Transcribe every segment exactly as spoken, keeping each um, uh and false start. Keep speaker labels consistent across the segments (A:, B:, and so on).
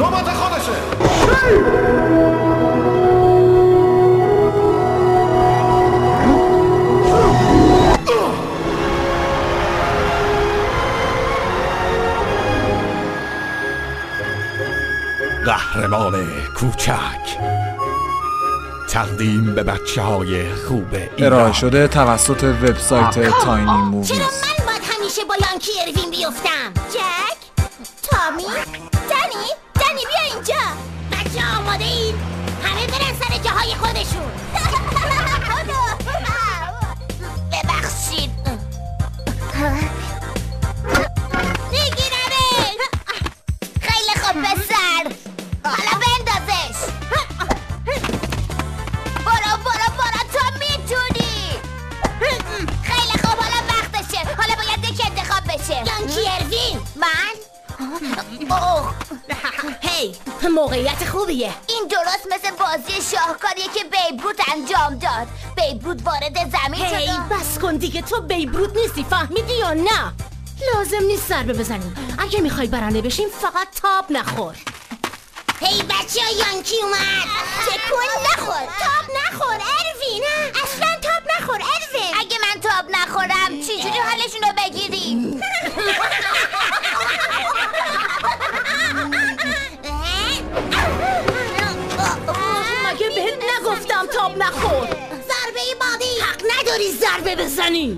A: نوبت خودشه. قهرمان کوچک، تقدیم به بچه های خوب ایران.
B: ارائه شده توسط وبسایت تاینی موویز.
C: چرا من باید همیشه با یانکی اروین بیفتم؟ جک؟ تامی؟ دنی؟ دنی بیا اینجا. بچه آماده اید؟ همه برن سر جاهای خودشون. ببخشید. بگیرمش. خیلی خوب پسر. حالا بندازش. برو برو برو تو میتونی. خیلی خوب حالا وقتشه. حالا باید یک انتخاب بشه. یانکی اروین. من؟ اوه. هی موقعیت خوبیه. این درست مثل بازی شاهکاریه که بیبروت انجام داد. بیبروت وارد زمین شد.
D: هی بس کن دیگه، تو بیبروت نیستی، فهمیدی یا نه؟ لازم نیست ضربه بزنیم. اگه میخوای برنده بشیم فقط تاب نخور.
C: هی بچه ها یانکی اومد. تکون نخور. تاب نخور اروین. اصلا تاب نخور اروین. اگه من تاب نخورم چجوری حالشون رو بگیریم؟
D: مگه بهت نگفتم تاب نخور؟
C: ضربه بعدی.
D: حق نداری ضربه بزنی.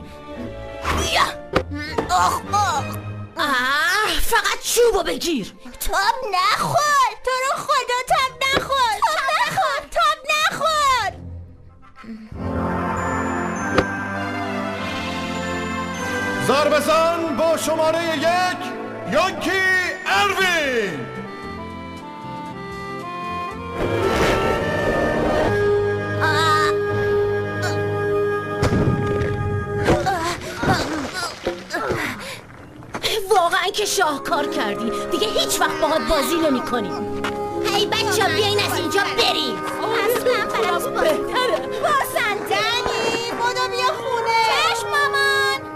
C: آخ آخ.
D: آه فقط چوبو بگیر.
C: تاب نخور. تو رو خدا تاب نخور. تاب نخور. تاب نخور.
A: ضربه زن با شماره یک یانکی اروین.
D: واقعا که شاهکار کردی. دیگه هیچ وقت باهات بازی نمی کنیم.
C: هی بچه ها بیاین از اینجا بریم. اصلا برام
D: بهتره.
C: باسندنی بودو بیا خونه. چشم مامان.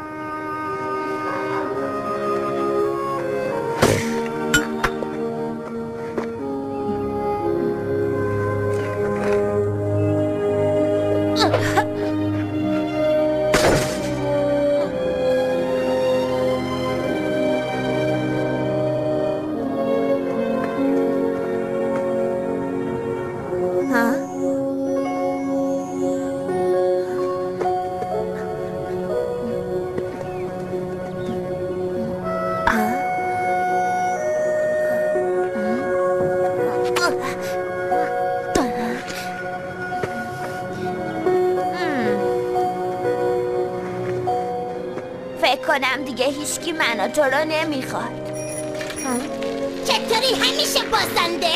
C: فکر کنم دیگه هیچکی منو تو رو نمیخواد. چطوری همیشه بازنده؟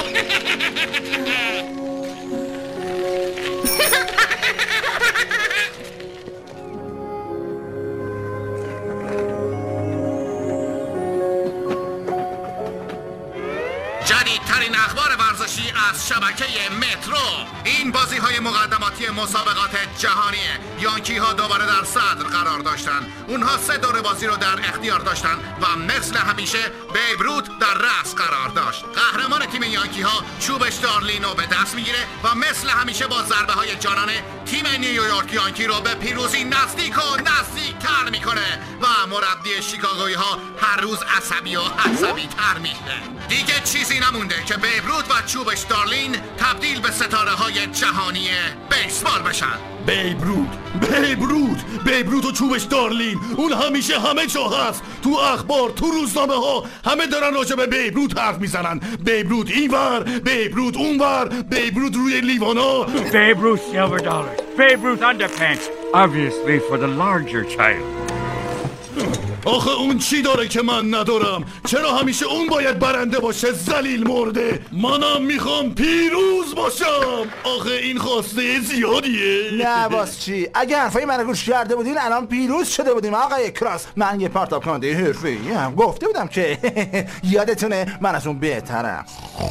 E: جدیدترین اخبار ورزشی از شبکه مترو. این بازی های مقدماتی مسابقات جهانیه. یانکی ها دوباره در صدر قرار داشتن. اونها سه دوره بازی رو در اختیار داشتن و مثل همیشه بیبروت در رأس قرار داشت. قهرمان تیم یانکی ها چوبش دارلین رو به دست میگیره و مثل همیشه با ضربه های جانانه تیم نیویورک یانکی رو به پیروزی نزدیک و نزدیک تر میکنه و مربی شیکاگویی ها هر روز عصبی و عصبی تر میشه. دیگه چیزی نمونده که بیبروت و چوبش دارلین تبدیل به ستاره های جهانی بیسبال بشن.
A: بیبروت بیبروت بیبروت و چوبش دارلین، اون همیشه همه جا هست. تو اخبار، تو روزنامه ها همه دارن راجع به بیبروت حرف میزنن. بیبروت اینور، بیبروت اونور، بیبروت روی لیوانا.
F: Babe Ruth silver dollars, Babe Ruth underpants, obviously for the larger child.
A: آخه اون چی داره که من ندارم؟ چرا همیشه اون باید برنده باشه؟ ذلیل مرده. منم میخوام پیروز باشم. آخه این خواسته زیادیه.
G: نه باز چی؟ اگه حرفای منو گوش کرده بودین الان پیروز شده بودیم آقای کراس. من یه پرتاب کننده حرفه‌ای ام. گفته بودم که یادتونه من از اون بهترم.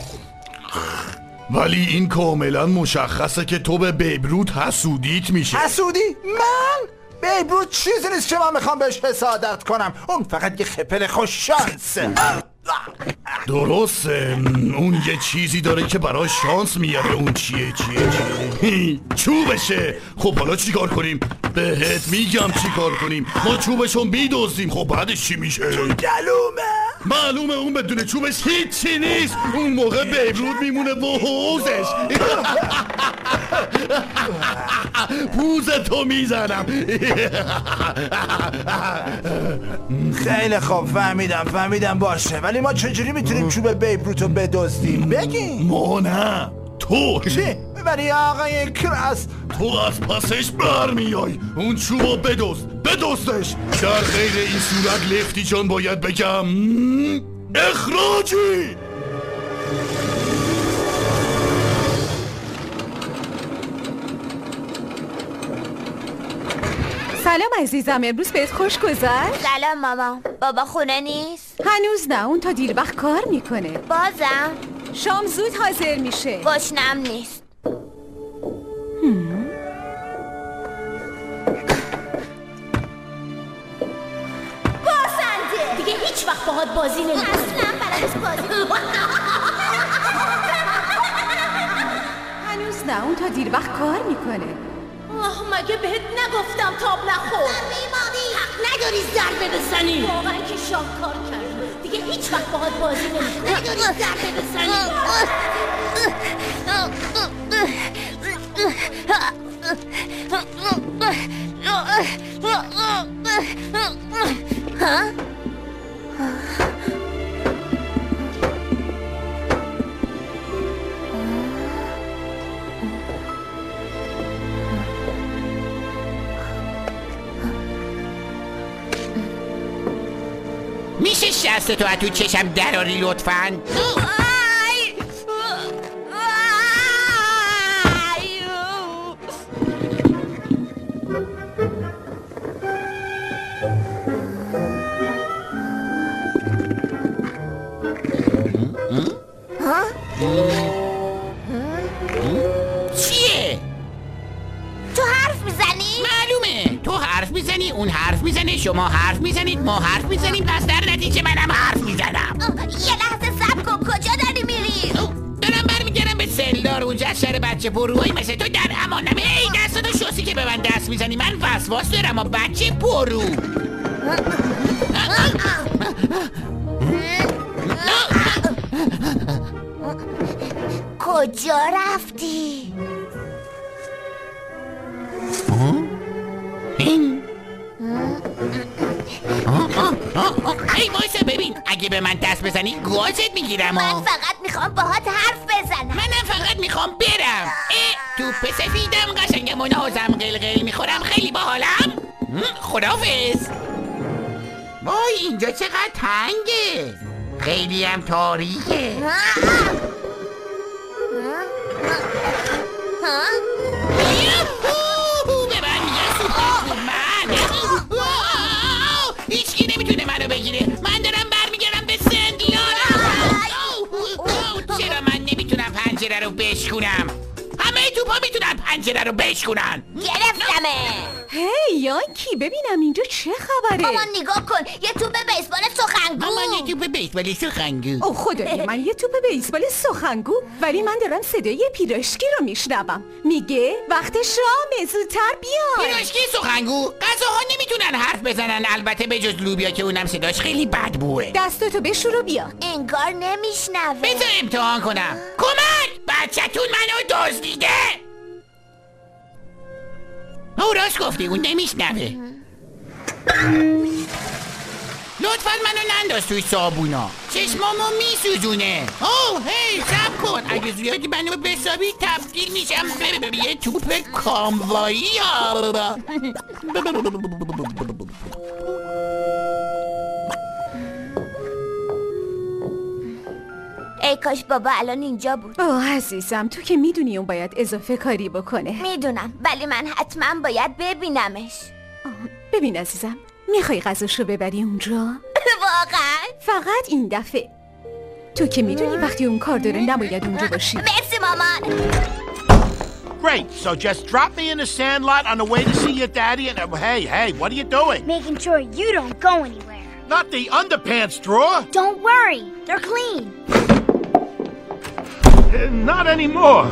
A: ولی این کاملا مشخصه که تو به بیبروت حسودیت میشه.
G: حسودی؟ من؟ بیبروت چیزی نیست که من میخوام بهش حسادت کنم. اون فقط یه خپل خوش شانسه.
A: درسته، اون یه چیزی داره که برای شانس میاره. اون چیه چیه چیه چوبشه. خب حالا چیکار کنیم؟ بهت میگم چیکار کنیم. ما چوبشو میدوزیم. خب بعدش چی میشه؟
G: معلومه
A: معلومه اون بدون چوبش هیچی نیست. اون موقع بیبرود میمونه و حوزش. پوزتو میزنم.
G: خیلی خوب فهمیدم فهمیدم باشه، ولی ما چجوری میتونیم چوب بیبروتو بدزدیم؟ بگین.
A: ما نه، تو
G: چی؟ ولی آقای کراس
A: تو از پسش برمیای. اون چوبو بدزد، بدزدش. در غیر این صورت لفتی جان باید بگم اخراجی.
H: سلام عزیزم، امروز بهت خوش گذشت؟
C: سلام ماما. بابا خونه نیست؟
H: هنوز نه، اون تا دیر وقت کار میکنه.
C: بازم؟
H: شام زود حاضر میشه.
C: گشنم نیست.
D: بازنده دیگه هیچ وقت باهات بازی نمیکنه.
C: اصلا بلدش بازی
H: هنوز نه، اون تا دیر وقت کار میکنه.
D: آه مگه بهت نگفتم تاب نخور؟ حق نداری ضربه بزنی. واقعا که شاهکار کرد. دیگه هیچ وقت باهات بازی نمیکنه. نداری ضربه بزنی.
C: ها؟
I: میشه شست تو از تو چشم دراری لطفاً؟ چیه؟
C: تو حرف میزنی؟
I: معلومه تو حرف میزنی، اون حرف میزنه، شما حرف میزنید، ما حرف میزنیم، پس در نتیجه منم حرف میزنم.
C: یه لحظه صبر کن. کجا داری میری؟
I: دارم برمیگردم به سلدار. اونجا از شهر بچه پروهایی مثل تو در امانم. ای دستاتو شستی که به من دست میزنی. من وسواس دارم و بچه پرو.
C: کجا رفتی؟
I: این ای وایسا ببین، اگه به من دست بزنی گازت میگیرم.
C: من فقط میخوام باهات حرف بزنم.
I: منم فقط میخوام برم. اه توپ سفیدم قشنگم و نازم قلقل میخورم. خیلی باحالم. خداحافظ. وای اینجا چقدر تنگه، خیلی هم تاریکه. هیچکی نمیتونه منو بگیره. من دارم برمیگردم به سندلارم. چرا من نمیتونم پنجره رو بشکونم؟ همه توپا میتونن پنجره رو بشکونن.
C: گرفتمه.
H: هی یانکی، ببینم اینجا چه خبره؟
C: مامان نگاه کن، یه توپ بیسبال سخنگو.
I: مامان یه توپ بیسبال سخنگو.
H: او خدای من، یه توپ بیسبال سخنگو؟ ولی من دارم صدای پیراشکی رو میشنوم. میگه وقت شام، زودتر بیاین.
I: پیراشکی سخنگو؟ غذاها نمیتونن حرف بزنن، البته به جز لوبیا که اونم صداش خیلی بدبوه.
H: دستاتو بشور و بیا.
C: انگار نمیشنوه.
I: بذار امتحان کنم. کمک! بچه‌تون منو دزدیده. او راست گفتی، اون نمیشنوه. لطفاً منو ننداز توی صابونا، چشمامو میسوزونه. اوه هی صبر کن، اگه زیادی منو بسابی تبدیل میشم به یه توپ کاموایی.
C: ای کاش بابا الان اینجا بود.
H: اوه عزیزم، تو که میدونی اون باید اضافه کاری بکنه.
C: میدونم، ولی من حتما باید ببینمش.
H: ببین عزیزم، میخوای غذاشو ببری اونجا؟
C: واقعا؟
H: فقط این دفعه. تو که میدونی وقتی اون کار داره نباید اونجا باشی.
C: مرسی مامان.
J: Great, so just drop me in the sand lot on the way to see your daddy and uh, hey, hey, what are you doing?
K: Making sure you don't go anywhere.
J: Not the underpants drawer.
C: Don't worry, they're clean.
J: Uh, not anymore.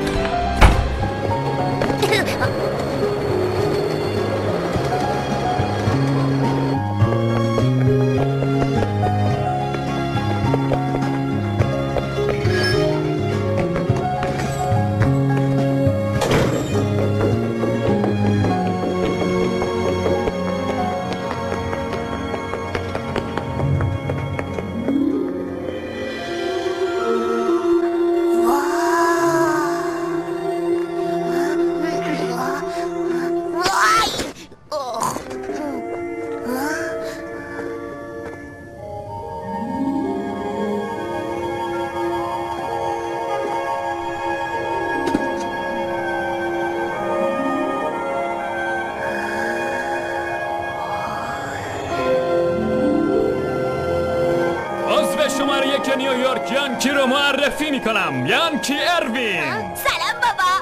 K: نیویورک یانکی رو معرفی میکنم. یانکی اروین.
C: سلام بابا.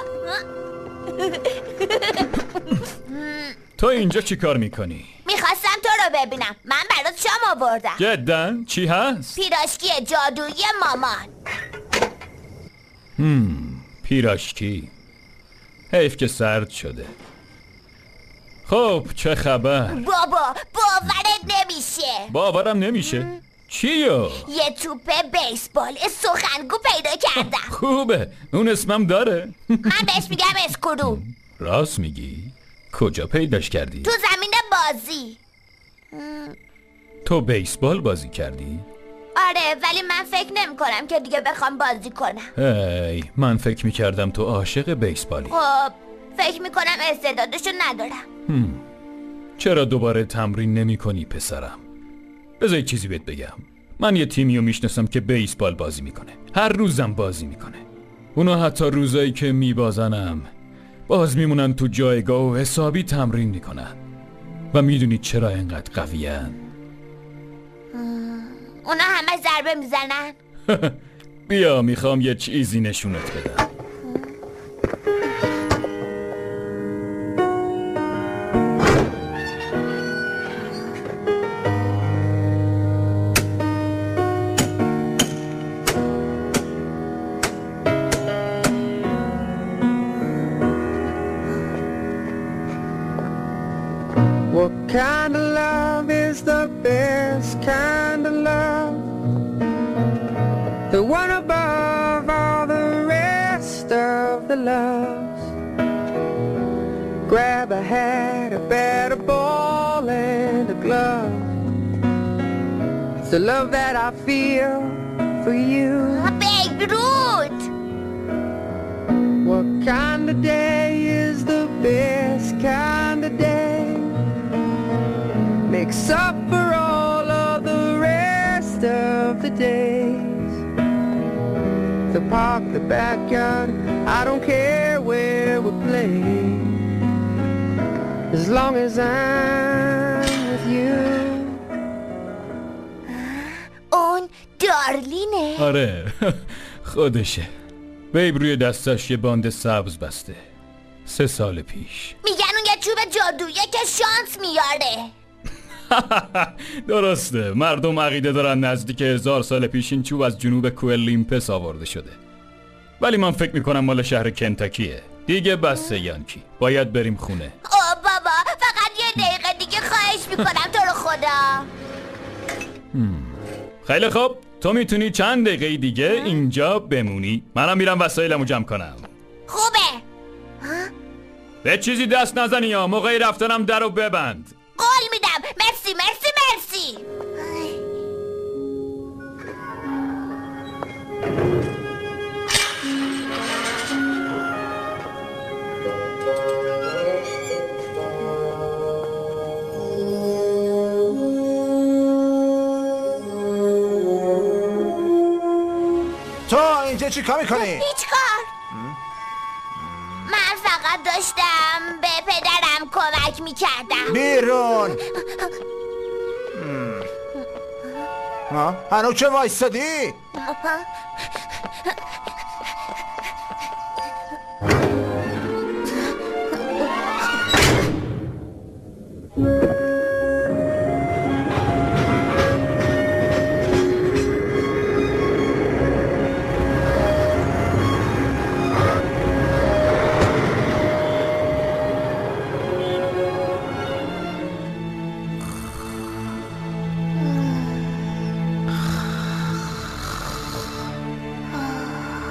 K: تو اینجا چی کار میکنی؟
C: میخواستم تو رو ببینم. من برات شام آوردم.
K: جداً؟ چی هست؟
C: پیراشکی جادویی مامان.
K: هم پیراشکی. حیف که سرد شده. خب چه خبر؟
C: بابا باورت نمیشه.
K: باورم نمیشه؟ چیو؟
C: یه توپ بیسبال سخنگو پیدا کردم.
K: خوبه. اون اسمم داره؟
C: من بهش میگم اسکرو.
K: راست میگی؟ کجا پیداش کردی؟
C: تو زمین بازی.
K: تو بیسبال بازی کردی؟
C: آره ولی من فکر نمی کنم که دیگه بخوام بازی کنم.
K: هی من فکر میکردم تو عاشق بیسبالی.
C: خب فکر میکنم استعدادشو ندارم.
K: هم. چرا دوباره تمرین نمی کنی پسرم؟ بذار یه چیزی بهت بگم. من یه تیمیو میشناسم که بیسبال بازی میکنه. هر روزم بازی میکنه. اونا حتی روزایی که میبازنم باز میمونن تو جایگاه و حسابی تمرین میکنن. و میدونی چرا اینقدر قویان؟
C: اونا همه ضربه میزنن.
K: بیا میخوام یه چیزی نشونت بدم.
L: What kind of love is the best kind of love? The one above all the rest of the loves. Grab a hat, a bat, a ball, and a glove. It's the love that I feel for you.
C: Babe Ruth!
L: What kind of day is the best kind of day? Makes up for all of the rest of the days. The park, the backyard, I don't care where we play, as long as I'm with you.
C: اون دارلینه.
K: آره خودشه. بیب روی دستش یه باند سبز بسته. سه سال پیش.
C: میگن اون یه چوب جادویی که شانس میاره.
K: درسته. مردم عقیده دارن نزدیک هزار سال پیش این چوب از جنوب کوه لیمپس آورده شده. ولی من فکر میکنم مال شهر کنتاکیه. دیگه بسه یانکی. باید بریم خونه.
C: اوه بابا فقط یه دقیقه دیگه خواهش میکنم تو رو خدا.
K: خیلی خوب. تو میتونی چند دقیقه دیگه اینجا بمونی. منم میرم وسایلمو جمع کنم.
C: خوبه.
K: به چیزی دست نزنی یا موقعی رفتنم درو ببند.
C: قول میدم. مرسی مرسی مرسی.
G: تو اینجا چی کار میکنی؟
C: هیچ کار. من فقط داشتم به پدرم کمک میکردم.
G: بیرون. ها؟ هنوز چه وایستادی؟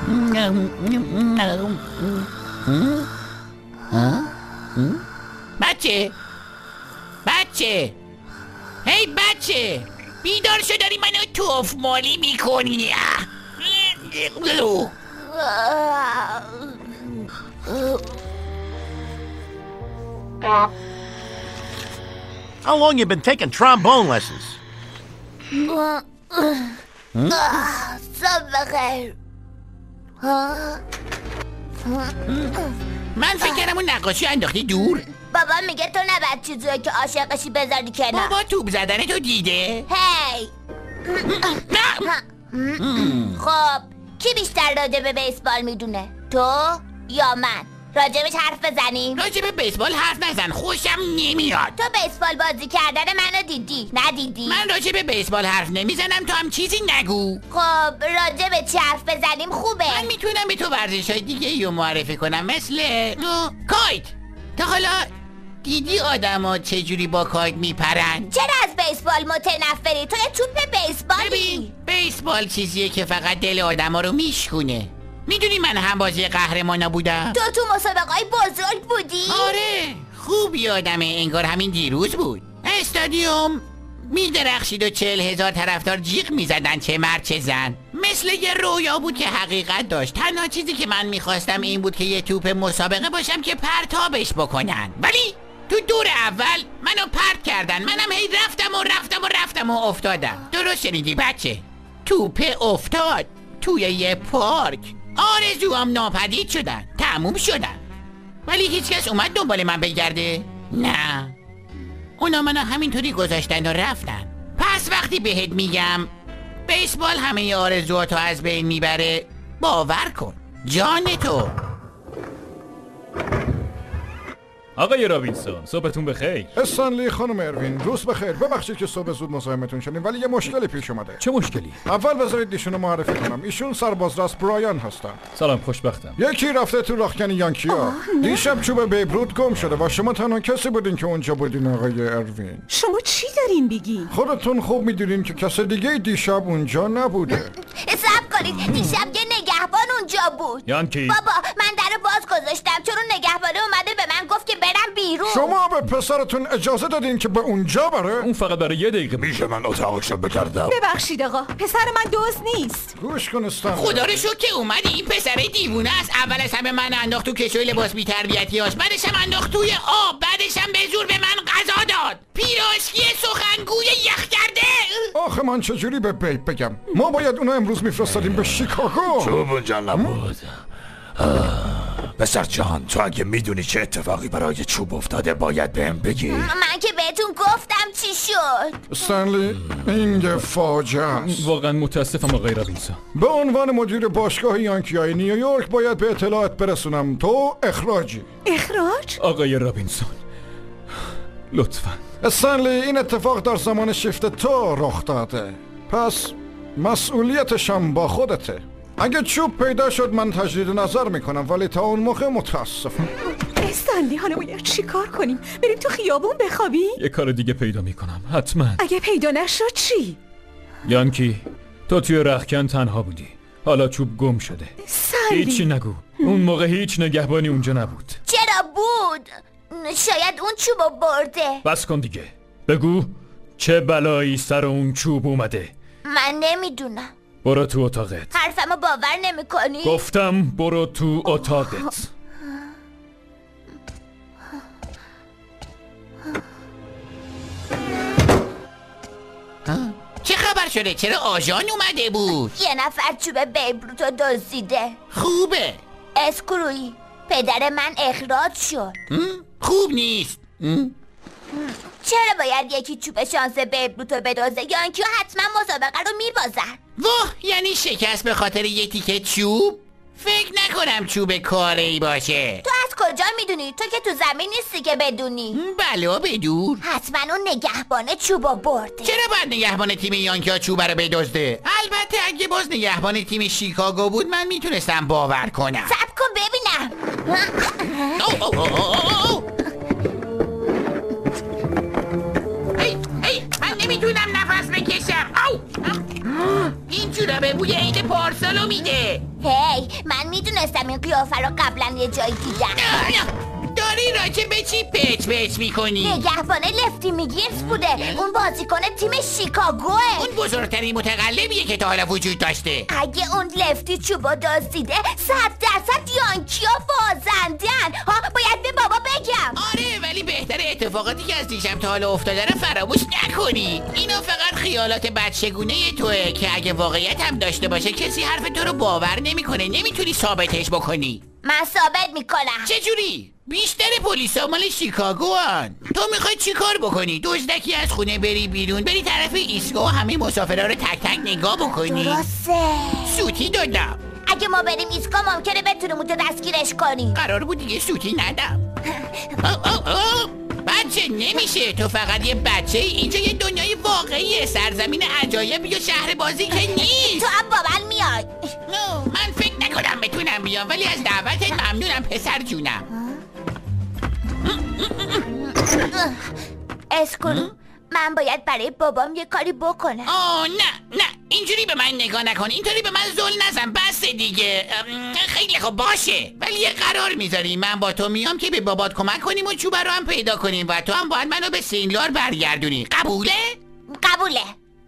I: بچه بچه هی بچه بیدار شو، داری منو توف مالی میکنی.
J: How long you been taking trombone lessons?
C: صبح بخیر.
I: من فکر کردم اون نقاشی انداختی دور.
C: بابا میگه تو نباید چیزایی که عاشقشی بذاری کنار.
I: بابا توپ زدن تو دیده؟
C: هی خب کی بیشتر راجع به بیسبال میدونه؟ تو یا من؟ راجبش حرف بزنیم؟
I: راجع به بیسبال حرف نزن، خوشم نمیاد.
C: تو بیسبال بازی کردن منو دیدی؟ ندیدی؟
I: من راجع به بیسبال حرف نمیزنم، تو هم چیزی نگو.
C: خب راجع به چی حرف بزنیم خوبه؟
I: من میتونم به تو ورزش‌های دیگه رو معرفی کنم، مثل کایت. تا حالا دیدی آدما چجوری با کایت میپرن؟
C: چرا از بیسبال متنفری؟ تو یه توپ بیسبالی.
I: ببین بیسبال چیزیه که فقط دل آدما رو میشکونه. میدونی من هم بازی قهرمانا بودم؟
C: تو تو مسابقه‌های بزرگ بودی؟
I: آره خوب یادمه، انگار همین دیروز بود. استادیوم میدرخشید و چهل هزار طرفدار جیغ میزدن، چه مرد چه زن. مثل یه رویا بود که حقیقت داشت. تنها چیزی که من میخواستم این بود که یه توپ مسابقه باشم که پرتابش بکنن، ولی تو دور اول منو پرت کردن. منم هی رفتم و رفتم و رفتم و افتادم. درست شنیدی بچه، توپ افتاد توی یه پارک. آرزوام ناپدید شدن، تموم شدن، ولی هیچکس اومد دنبال من بگرده؟ نه، اونا منو همینطوری گذاشتن و رفتن. پس وقتی بهت میگم بیسبال همه آرزوهاتو از بین میبره، باور کن. جان تو.
K: آقای رابینسون صبحتون بخیر.
M: استنلی خانم اروین روز بخیر. ببخشید که صبح زود مزاحمتون شدیم، ولی یه مشکلی پیش اومده.
K: چه مشکلی؟
M: اول بذارید ایشونو معرفی کنم. ایشون سربازرس برایان هستن.
K: سلام، خوشبختم.
M: یکی رفته تو راهکن یانکیا. دیشب چوب بیبرود گم شده و شما تنها کسی بودین که اونجا بودین آقای اروین.
H: شما چی دارین بگین؟
M: خودتون خوب میدونین که کس دیگه دیشب اونجا نبوده.
C: حساب کنید دیشب یه نگهبان اونجا بود.
K: یانکی
C: بابا من در باز گذاشتم چون اون نگهبانه اومده به من گفت که برم بیرون.
M: شما به پسرتون اجازه دادین که به اونجا بره؟
K: اون فقط برای یه دقیقه.
A: میشه من اتاقشو بگردم؟
H: ببخشید آقا، پسر من دزد نیست.
M: گوش کن استن.
I: خدا رو شکر که اومدی. این پسر دیوونه است. اول از همه من انداخت تو کشوی لباس بی تربیتیاش، بعدش هم انداخت توی آب، بعدش هم به زور به من غذا داد. پیراشکی سخنگوی یخ کرده.
M: آخه من چجوری به بیب بگم؟ ما باید اونو امروز میفرستادیم به شیکاگو.
A: چوب اونجا نبود. پسر جان، تو اگه میدونی چه اتفاقی برای چوب افتاده باید بهم بگی.
C: من که بهتون گفتم چی شد.
M: استنلی این یه فاجعه است.
K: واقعا متاسفم آقای رابینسون.
M: به عنوان مدیر باشگاه یانکیای نیویورک باید به اطلاعات برسونم تو اخراجی.
H: اخراج؟
K: آقای رابینسون لطفا.
M: استنلی این اتفاق در زمان شیفت تو رخ داده، پس مسئولیتشم با خودته. اگه چوب پیدا شد من تجدید نظر میکنم، ولی تا اون موقع متاسفم.
H: استنلی حالا باید چی کار کنیم؟ بریم تو خیابون بخوابیم؟
K: یه کار دیگه پیدا میکنم حتما.
H: اگه پیدا نشد چی؟
K: یانکی تو توی رختکن تنها بودی، حالا چوب گم شده.
H: استنلی
K: هیچی نگو. اون موقع هیچ نگهبانی اونجا نبود.
C: چرا بود؟ شاید اون چوبو برده.
K: بس کن دیگه، بگو چه بلایی سر اون چوب اومده.
C: من نمیدونم.
K: برو تو اتاقت.
C: حرفمو باور نمیکنی؟
K: گفتم برو تو اتاقت.
I: چه خبر شده؟ چرا آژان اومده بود؟
C: یه نفر چوب بیبروتو دزدیده.
I: خوبه.
C: اسکرویی پدر من اخراج شد.
I: خوب نیست.
C: چرا باید یکی چوب شانس بیبروتو بدزده؟ یانکیو حتما مسابقه رو میبازن.
I: واه، یعنی شکست به خاطر یه تیکه چوب؟ فکر نکنم چوب کاری باشه.
C: تو از کجا میدونی؟ تو که تو زمین نیستی که بدونی.
I: بلا بدور.
C: حتما اون نگهبانه چوبو برده.
I: چرا باید نگهبان تیم یانکیا چوب رو بدزده؟ البته اگه باز نگهبان تیم شیکاگو بود من میتونستم باور کنم.
C: صبر کن ببینم.
I: او او او او او. ای ای من نمیتونم نفس بکشم. او این جورابه بوی عید پارسالو میده.
C: هی من میدونستم این قیافه رو قبلا یه جایی دیدم.
I: داری راجع به چی پچ پچ میکنی؟
C: نگهبان لفتی میگیرز بوده. اون بازیکن تیم شیکاگوه.
I: اون بزرگترین متقلبیه که تا حالا وجود داشته.
C: اگه اون لفتی چوبا دزدیده صد درصد یانکیا بازندن. ها باید به بابا بگم.
I: آره ولی بهتره اتفاقاتی که از دیشب تا حالا افتاده رو فراموش نکنی. اینا فقط خیالات بچگونه توئه که اگه واقعیت هم داشته باشه کسی حرف تو رو باور نمیکنه. نمیتونی ثابتش بکنی.
C: من ثابت میکنم.
I: چجوری؟ بیشتر پلیسا مال شیکاگو هن. تو میخوای چی کار بکنی؟ دزدکی از خونه بری بیرون بری طرف ایستگاه و همه مسافرها رو تک تک نگاه بکنی؟
C: درسته.
I: سوتی دادم.
C: اگه ما بریم ایستگاه ممکنه بتونیم اونجا دستگیرش کنی.
I: قرار بود دیگه سوتی ندم. او او او. بچه نمیشه. تو فقط یه بچه ای. اینجا یه دنیای واقعیه. سرزمین عجایب یا شهر بازی که نیست.
C: تو هم با من میای.
I: من فکر نکنم بتونم بیام ولی از دعوتت ممنونم پسر جونم.
C: اسکولو من باید برای بابام یه کاری بکنم.
I: آه نه نه اینجوری به من نگاه نکن. اینطوری به من زل نزن. بس دیگه. خیلی خوب باشه ولی یه قرار میذاریم. من با تو میام که به بابات کمک کنیم و چوبه رو هم پیدا کنیم و تو هم باید منو به سینلار برگردونی. قبوله؟
C: قبوله.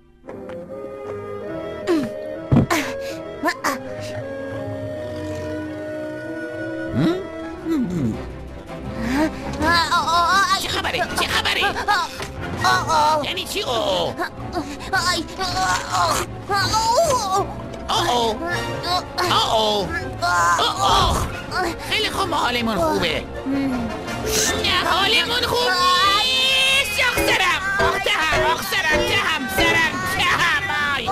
I: چه خبره؟ چه خبره؟ یعنی چی او او؟ او او او خیلی خوب ما حالمون خوبه. نه حالمون خوب نیست. شخ سرم آخ تهم آخ سرم تهم سرم تهم آی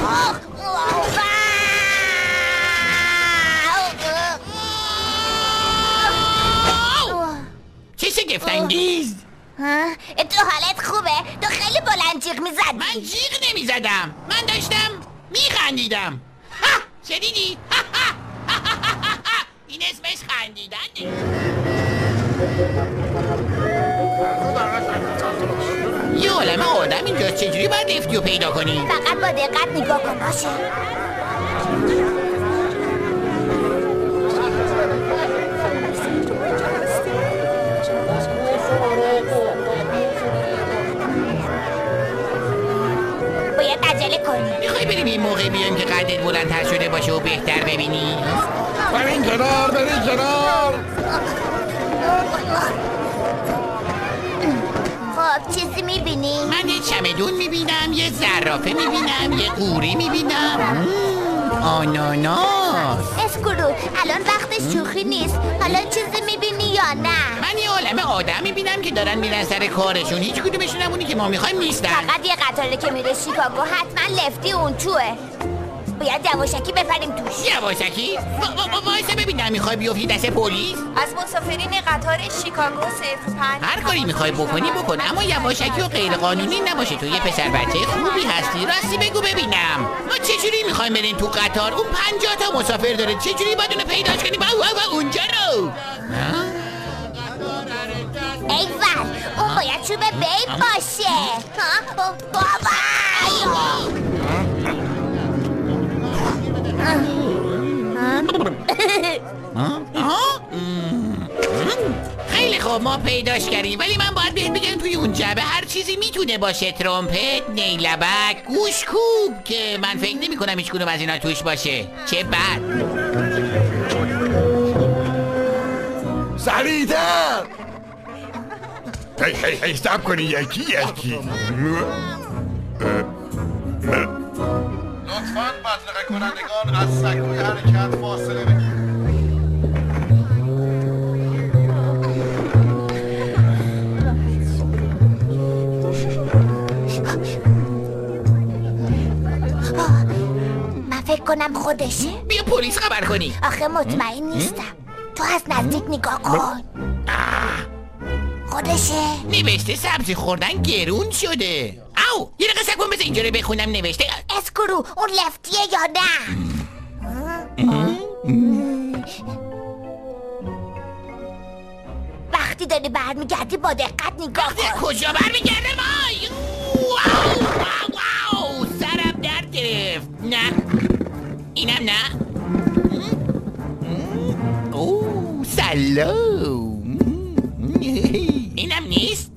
I: چه شگفت‌انگیز.
C: تو حالت خوبه؟ تو خیلی بلند جیغ میزدی.
I: من جیغ نمیزدم. من داشتم میخندیدم. ها شنیدی؟ این اسمش خندیدنه. یه عالمه آدم اینجاست. چجوری باید لفتیو پیدا کنی؟
C: فقط با دقت نگاه کن باشه. باید عجله کنی.
I: میخوای بریم این موقع بیایم که قدت بلندتر شده باشه و بهتر ببینی؟
M: برین کنار برین کنار.
C: خب چیزی میبینی؟
I: من یه چمدون میبینم. یه زرافه میبینم. یه قوری میبینم. آناناس.
C: اسکولو الان وقت شوخی نیست. حالا چیزی میبینی یا نه؟
I: من یه عالمه آدم میبینم که دارن میرن سر کارشون. هیچ کدومشون همونی که ما میخوایم نیستن.
C: فقط یه قطاره که میره شیکاگو حتما لفتی اون توه. باید یواشکی بپریم توش.
I: یواشکی؟ وایسا ببینم میخوای بیافتی دست پلیس؟
N: از مسافرین قطار شیکاگو صفر پنج.
I: هر کاری میخوای بکنی بکن اما یواشکی و غیر قانونی نباشه. تو یه پسر بچه خوبی هستی. راستی بگو ببینم ما چجوری میخوایم بریم تو قطار؟ اون پنجاه تا مسافر داره. چجوری باید اونو پیداش کنیم؟ اونجا رو
C: ایول اون باید چوب بیب باشه. بابا
I: خیلی خوب ما پیداش کردیم ولی من باید بهت بگم توی اون جعبه هر چیزی میتونه باشه. ترومپت، نیلبک، گوشکوب که من فکر نمی کنم هیچ کدوم از اینا توش باشه. چه بد.
A: سریعتر. هی هی هی سب کنی یکی یکی.
E: لطفاً مطلقه کنندگان از سکوی حرکت فاصله بگیرید.
C: من فکر کنم خودشه.
I: بیا پلیس خبر کنی.
C: آخه مطمئن نیستم. تو از نزدیک نگاه کن. خودشه.
I: نوشته سبزی خوردن گرون شده. او یه دقیقه سکون بذار اینجا رو بخونم. نوشته
C: اسکرو اون لفتیه یا نه؟ وقتی داری برمیگردی با دقت نگاه کن.
I: کجا برمیگرده مای؟ واو واو واو سرم درد گرفت. نه اینم نه؟ اوه سلام. اینم نیست؟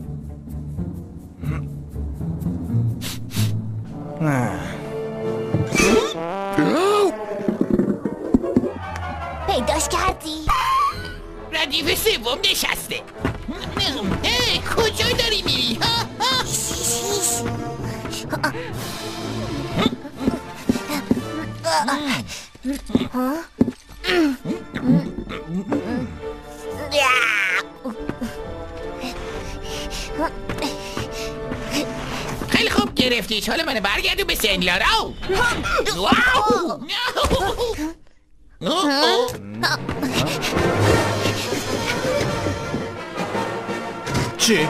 C: پیداش کردی؟
I: ردیف سوم نشسته. ای کجا داری میری؟ خیلی خوب گرفتیش. حالا منو برگردو به سنلارا.
G: چی؟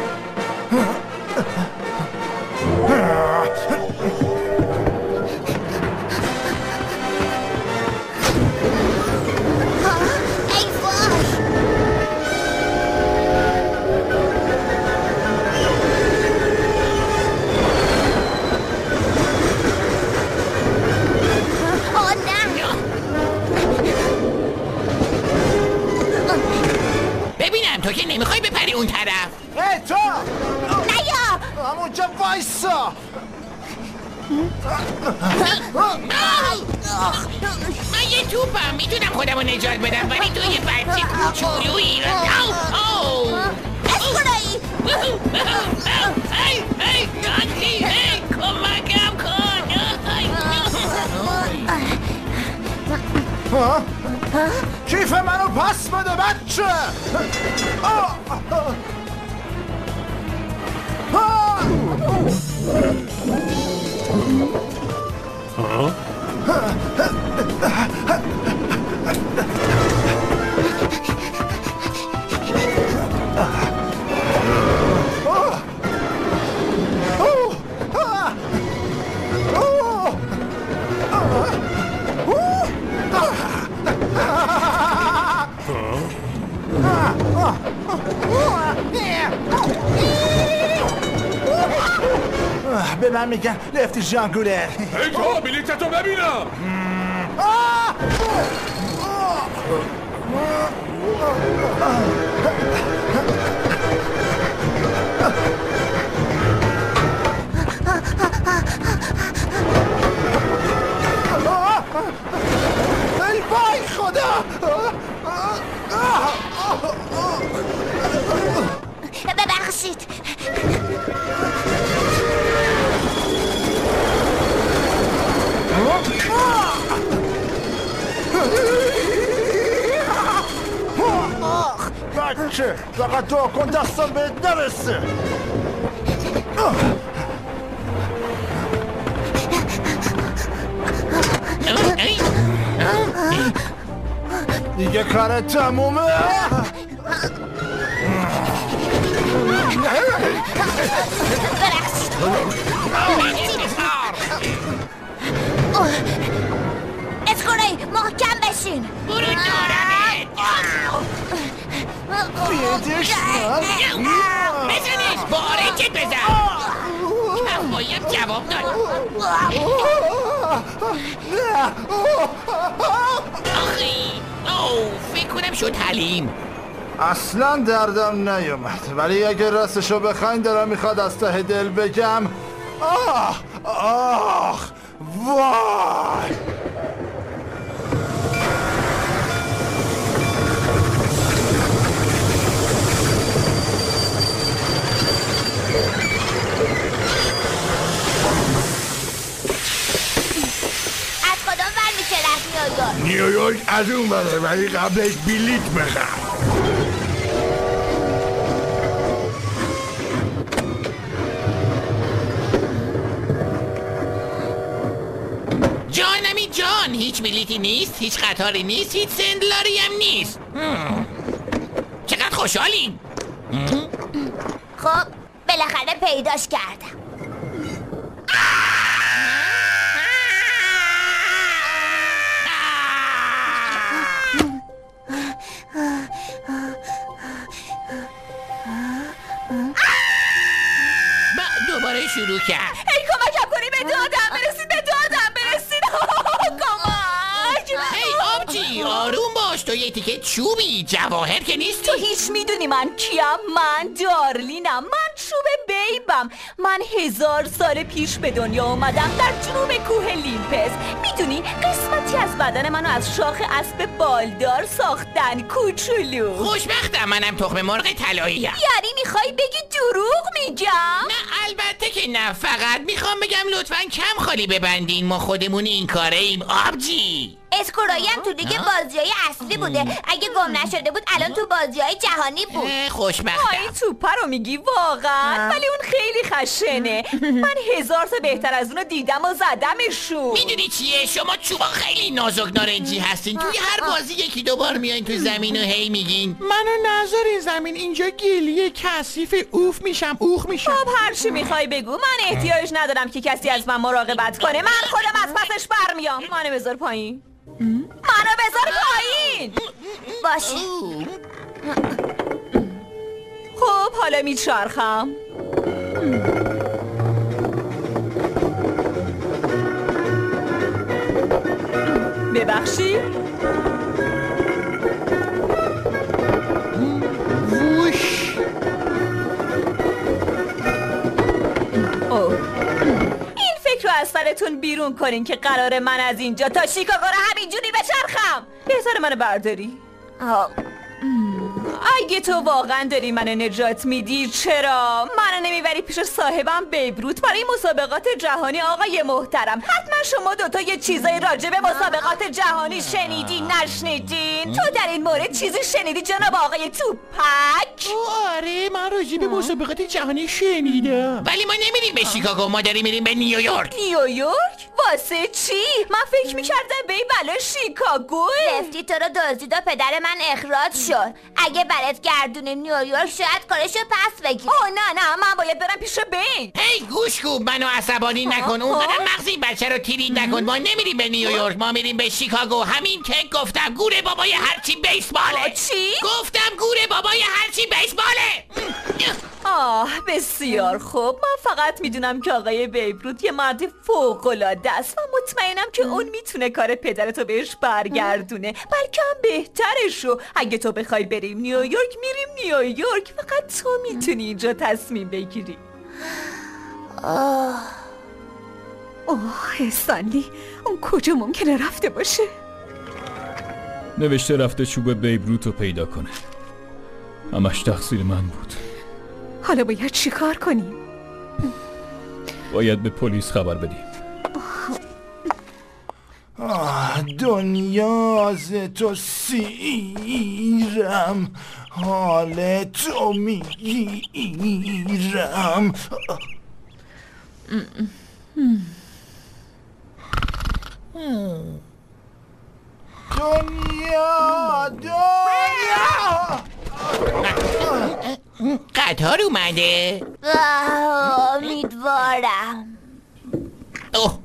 I: ببینم تو که نمیخوای بپری اون طرف.
G: ای تو!
C: نیا!
G: همونجا وایسا.
I: من یه توپم میتونم خودم رو نجات بدم ولی تو یه بچه کوچولویی.
C: اسکرایی!
I: ای ای نانسی ای کمکم کن.
G: ها؟ کیف منو پس بده بچه. به من میگن لفتی ژانگولر.
A: ای تو بلیتتو ببینم.
G: ای وای خدا.
C: ببخشید.
G: بچه فقط دعا کن دستم بهت نرسه. دیگه کار تمومه.
C: اسکرایی محکم بشین.
I: برو دارمت.
G: بیدش من
I: بزنش باره که بزن. کفاییم جواب داد. آخی اوه فکر کنم شد حلیم.
G: اصلا دردم نیومد ولی اگه راستشو بخواین دارم میخواد از ته دل بگم آه آه وای.
C: از کدوم ور میشه رفت نیویورک؟
A: نیویورک از اون بره ولی قبلش بلیت بخر.
I: جانمی جان هیچ بلیتی نیست، هیچ قطاری نیست، هیچ سندلاری هم نیست. هم. چقدر خوشحالیم.
C: خب بالاخره پیداش کردم.
I: دوباره شروع کرد.
H: ای کمکم کنی به دادم برسید، به دادم برسید. کمک
I: یه تیکه چوبی، جواهر که نیستی.
H: تو هیچ میدونی من کیم؟ من دارلینم، من چوب بیبم. من هزار سال پیش به دنیا اومدم در جنوب کوه لیمپس. میدونی قسمتی از بدن منو از شاخ اسب بالدار ساختن. کوچولو
I: خوشبختم منم تخم مرغ طلاییم.
H: یعنی میخوای بگی دروغ میگم؟
I: نه البته که نه، فقط میخوام بگم لطفاً کم خالی ببندین، ما خودمون این کاره ایم. آبجی
C: اسکورایی هم تو لیگ بازیای اصلی بوده. اگه گم نشده بود الان تو بازیای جهانی بود.
I: خوشبختم.
H: آی توپه رو میگی واقعا؟ ولی اون خیلی خشنه. من هزار تا بهتر از اونو دیدم و زدمشون.
I: میدونی چیه؟ شما چوبا خیلی نازک نارنجی هستین. توی هر بازی یکی دو بار میایین تو زمین و هی میگین
J: منو نذارین زمین، اینجا گلیه کثیف، اوف میشم اوخ میشم.
H: خب هر چی میخوای بگو، من احتیاج ندارم که کسی از من مراقبت کنه. من خودم از پسش برمیام. منو بذار پایین. منو بذار پایین.
C: باشه.
H: خب حالا میچرخم. ببخشی؟
J: ووش.
H: اوه. این فکر رو از سرتون بیرون کنین که قراره من از اینجا تا شیکاگو رو همینجوری بچرخم. بهتر منو برداری.
C: آه.
H: اگه تو واقعا داری منو نجات میدی چرا منو نمیبری پیش صاحبم بیب روت برای مسابقات جهانی؟ آقای محترم حتما شما دوتا یه چیزایی راجع به مسابقات جهانی شنیدین نشنیدین؟ تو در این مورد چیزی شنیدی جناب آقای توپک؟
J: آره من راجع به مسابقات جهانی شنیدم.
I: ولی ما نمیریم به شیکاگو، ما داریم میریم به نیویورک.
H: نیویورک؟ واسه چی؟ من فکر میکردم بیب بله شیکاگوه.
C: لفتی تو رو دزدید و پدر من اخراج شد. اگه برات گردونیم نیویورک شاید کارشو پس بگیر.
H: اوه نه نه من باید برم پیش بی.
I: هی گوش کو، منو عصبانی نکن. اونقدر مغزی بچه رو تیرید نکن. ما نمیریم به نیویورک، ما میریم به شیکاگو. همین که گفتم گوره بابای هرچی بیسباله.
H: چی؟
I: گفتم گوره بابای هرچی بیسباله.
H: آه بسیار خوب. من فقط میدونم که آقای بیبروت یه مرد فوق‌العاده است و مطمئنم که اون میتونه کار پدرتو بهش برگردونه، بلکه هم بهترشو. اگه تو بخوای بریم نیویورک میریم نیویورک. فقط تو میتونی اینجا تصمیم بگیری.
C: آه
H: اوه استنلی، اون کجا ممکنه رفته باشه؟
K: نوشته رفته چوب بیبروت رو پیدا کنه. همش تقصیر من بود.
H: حالا باید چی کار کنیم؟
K: باید به پلیس خبر بدیم.
G: آه دنیا ز تو سیرم، حال تو میگیرم. دنیا دنیا
I: قطار اومده.
C: امیدوارم.
I: اوه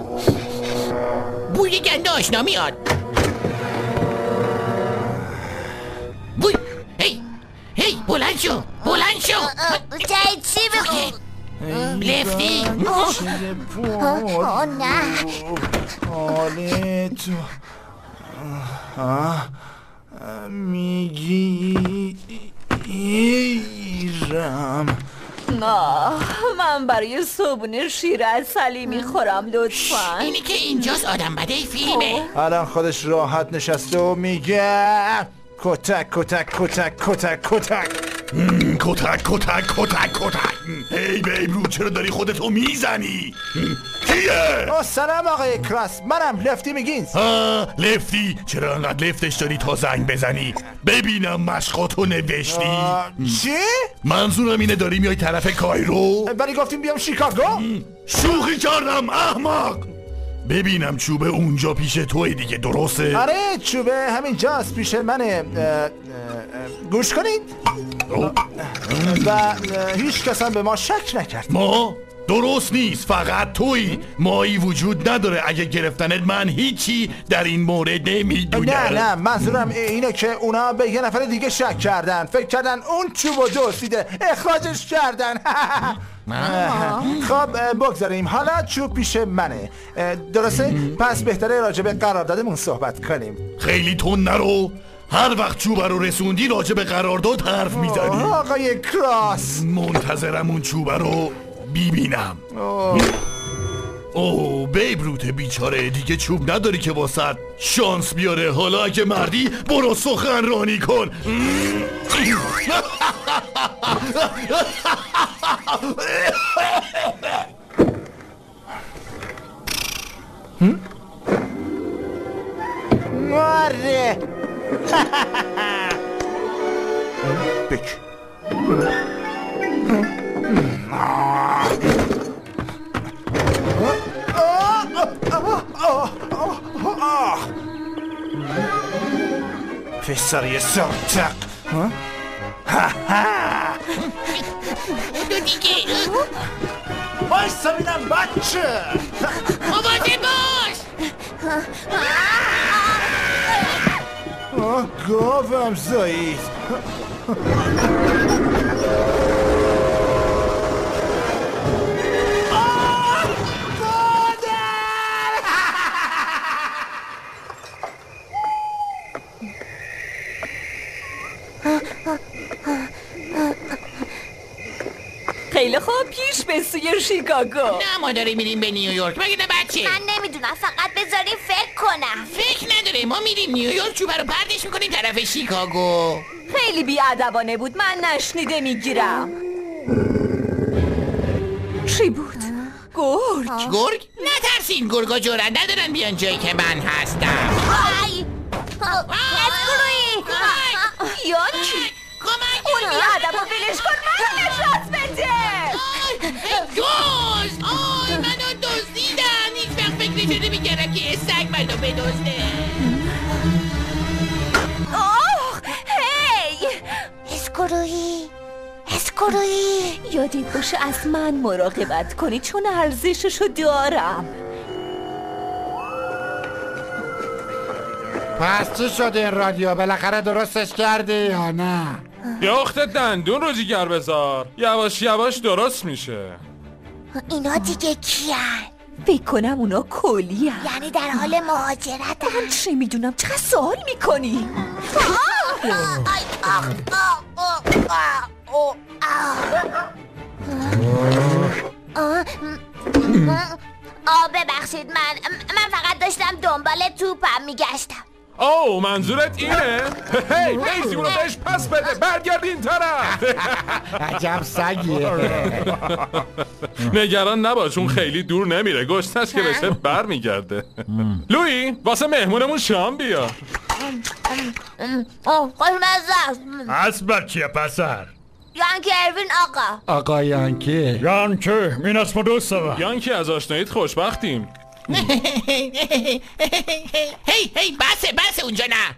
I: بوی گنده آشنا میاد. بوی هی هی بلند شو بلند شو.
C: جای چی بگو؟
I: لفتی.
C: آه نه
G: حال تو میگیرم.
H: آه من برای صبحونه شیر عسلی میخورم لطفاً.
I: اینی که اینجاست آدم بده فیلمه.
G: الان خودش راحت نشسته و میگه کتک کتک کتک کتک کتک
A: کتک کتک کتک کتک. ای بیبرو چرا داری خودتو میزنی؟ کیه؟
G: سلام آقای کراس، منم لفتی میگینز.
A: ها لفتی، چرا انقدر لفتش داری تا زنگ بزنی؟ ببینم مشقاتو نوشتی.
G: چی؟
A: منظورم اینه داری میای طرف کایرو؟
G: ولی گفتیم بیام شیکاگو.
A: شوخی کردم احمق. ببینم چوبه اونجا پیش توی دیگه، درسته؟
G: آره چوبه همینجاست پیش منه. گوش کنید. و هیچ کس هم به ما شک نکرد.
A: ما؟ درست نیست، فقط توی مایی وجود نداره. اگه گرفتنت من هیچی در این مورد نمیدونم.
G: نه نه منظورم اینه که اونا به یه نفر دیگه شک کردن، فکر کردن اون چوبو دزدیده، اخراجش کردن. خب بگذاریم، حالا چوب پیش منه درسته؟ پس بهتره راجع به قراردادمون صحبت کنیم.
A: خیلی تون نرو، هر وقت چوبه رو رسوندی راجع به قرارداد حرف میزنی.
G: آقای کراس
A: منتظرم اون چوبه رو ببینم. اوه بیب روت بیچاره، دیگه چوب نداری که واسه شانس بیاره. حالا اگه مردی برو سخنرانی کن.
G: ماره بک پسر یه سرتق
I: دو دیگه
G: بایستا بینم بچه
I: مواظب باش.
G: آه گاوم زایید.
H: خیلی خوب، پیش به سوی شیکاگو.
I: نه ما داریم میریم به نیویورک، مگه نه بچه؟
C: من نمیدونم، فقط بذاریم فکر کنم.
I: فکر نداره، ما میریم نیویورک، چوبه رو پرتش میکنیم طرف شیکاگو.
H: خیلی بی‌ادبانه بود، من نشنیده میگیرم. چی بود؟ گرگ؟
I: گرگ؟ نترسین، گرگا جرأت ندارن بیان جایی که من هستم.
C: های اسکرویی
H: یانکی
I: کمک
H: اون بی‌ادب و ولش کن، من نجات بده.
I: دوست آی منو دزدیدن. هیچ وقت فکر نشده میکردم که یه سگ منو بدزده.
H: آخ هی
C: اسکرویی اسکرویی
H: یادت باشه از من مراقبت کنی، چون ارزششو دارم.
J: پس چی شده این رادیو؟ بالاخره درستش کردی یا نه؟
O: یا اخت دندون رو جیگر بذار، یواش یواش درست میشه.
C: اینا دیگه کیان؟
H: فکر کنم اونا کلیه،
C: یعنی در حال مهاجرت.
H: من چی میدونم، چقدر سوال میکنی؟
C: آه ببخشید، من من فقط داشتم دنبال توپم میگشتم.
O: اوه منظورت اینه؟ هی بیسی اونو بهش پس بده، برگرد این طرف.
J: عجب سگیه.
O: نگران نباش، اون خیلی دور نمیره، گشتش که بشه بر میگرده. لویی واسه مهمونمون شام بیا.
C: خوشمزه
K: از بچه پسر
C: یانکی اروین آقا.
J: آقا یانکی
K: یانکی من اسم دوستم.
O: یانکی از آشناییت خوشبختیم.
I: هی هی بسه بسه اونجا نه.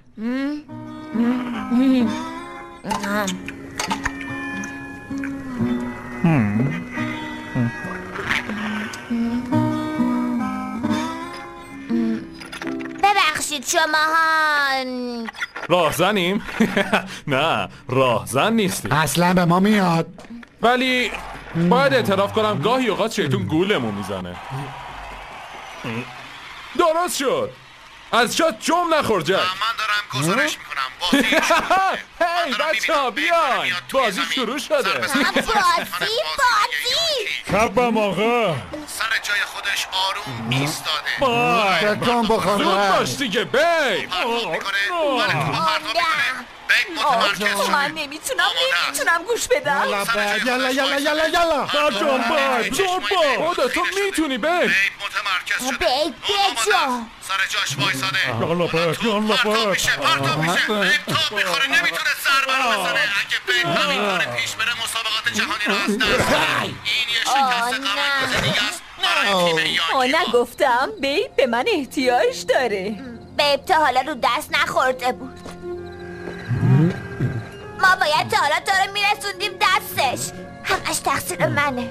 C: ببخشید شماها
O: راهزنیم؟ نه راهزن نیستیم،
J: اصلا به ما میاد.
O: ولی باید اعتراف کنم گاهی اوقات شیطون گولمون میزنه. درست شد، از شاد جم نخور جک.
E: من دارم گزارش میکنم بازی شروع شده.
O: هی بچه ها بیان، بازی شروع شده.
C: بازی بازی
K: کبم آقا
E: سر جای خودش آروم ایستاده.
O: بای
J: بکن بخوره.
O: زود باش دیگه بیب.
E: پرتاب میکنه ولی تو پرتاب میکنه. بیب متمرکز
H: من
E: شده.
H: نمیتونم نمیتونم گوش بدم.
J: یلا یلا یلا یلا.
O: برجام بای زود با خدا تو میتونی بیب.
E: بیب متمرکز شده.
C: بیب بجا
E: سر جاش وایساده.
K: یالا بیب یالا
E: پرتاب
K: بیب
E: میشه پرتاب میشه. بیب تاب میخوره نمیتونه سر برو بزنه. اگه بیب همین کار پیش بره مسابقات جهانی رو از دست میده. این یه شکست قمر دیگه است برای تیم
H: آه
E: یانکی.
H: نگفتم بیب به من احتیاج داره.
C: بیب تا حالا رو دست نخورده بود. ما باید تا حالا تا رو میرسوندیم دستش. همش تقصیر منه.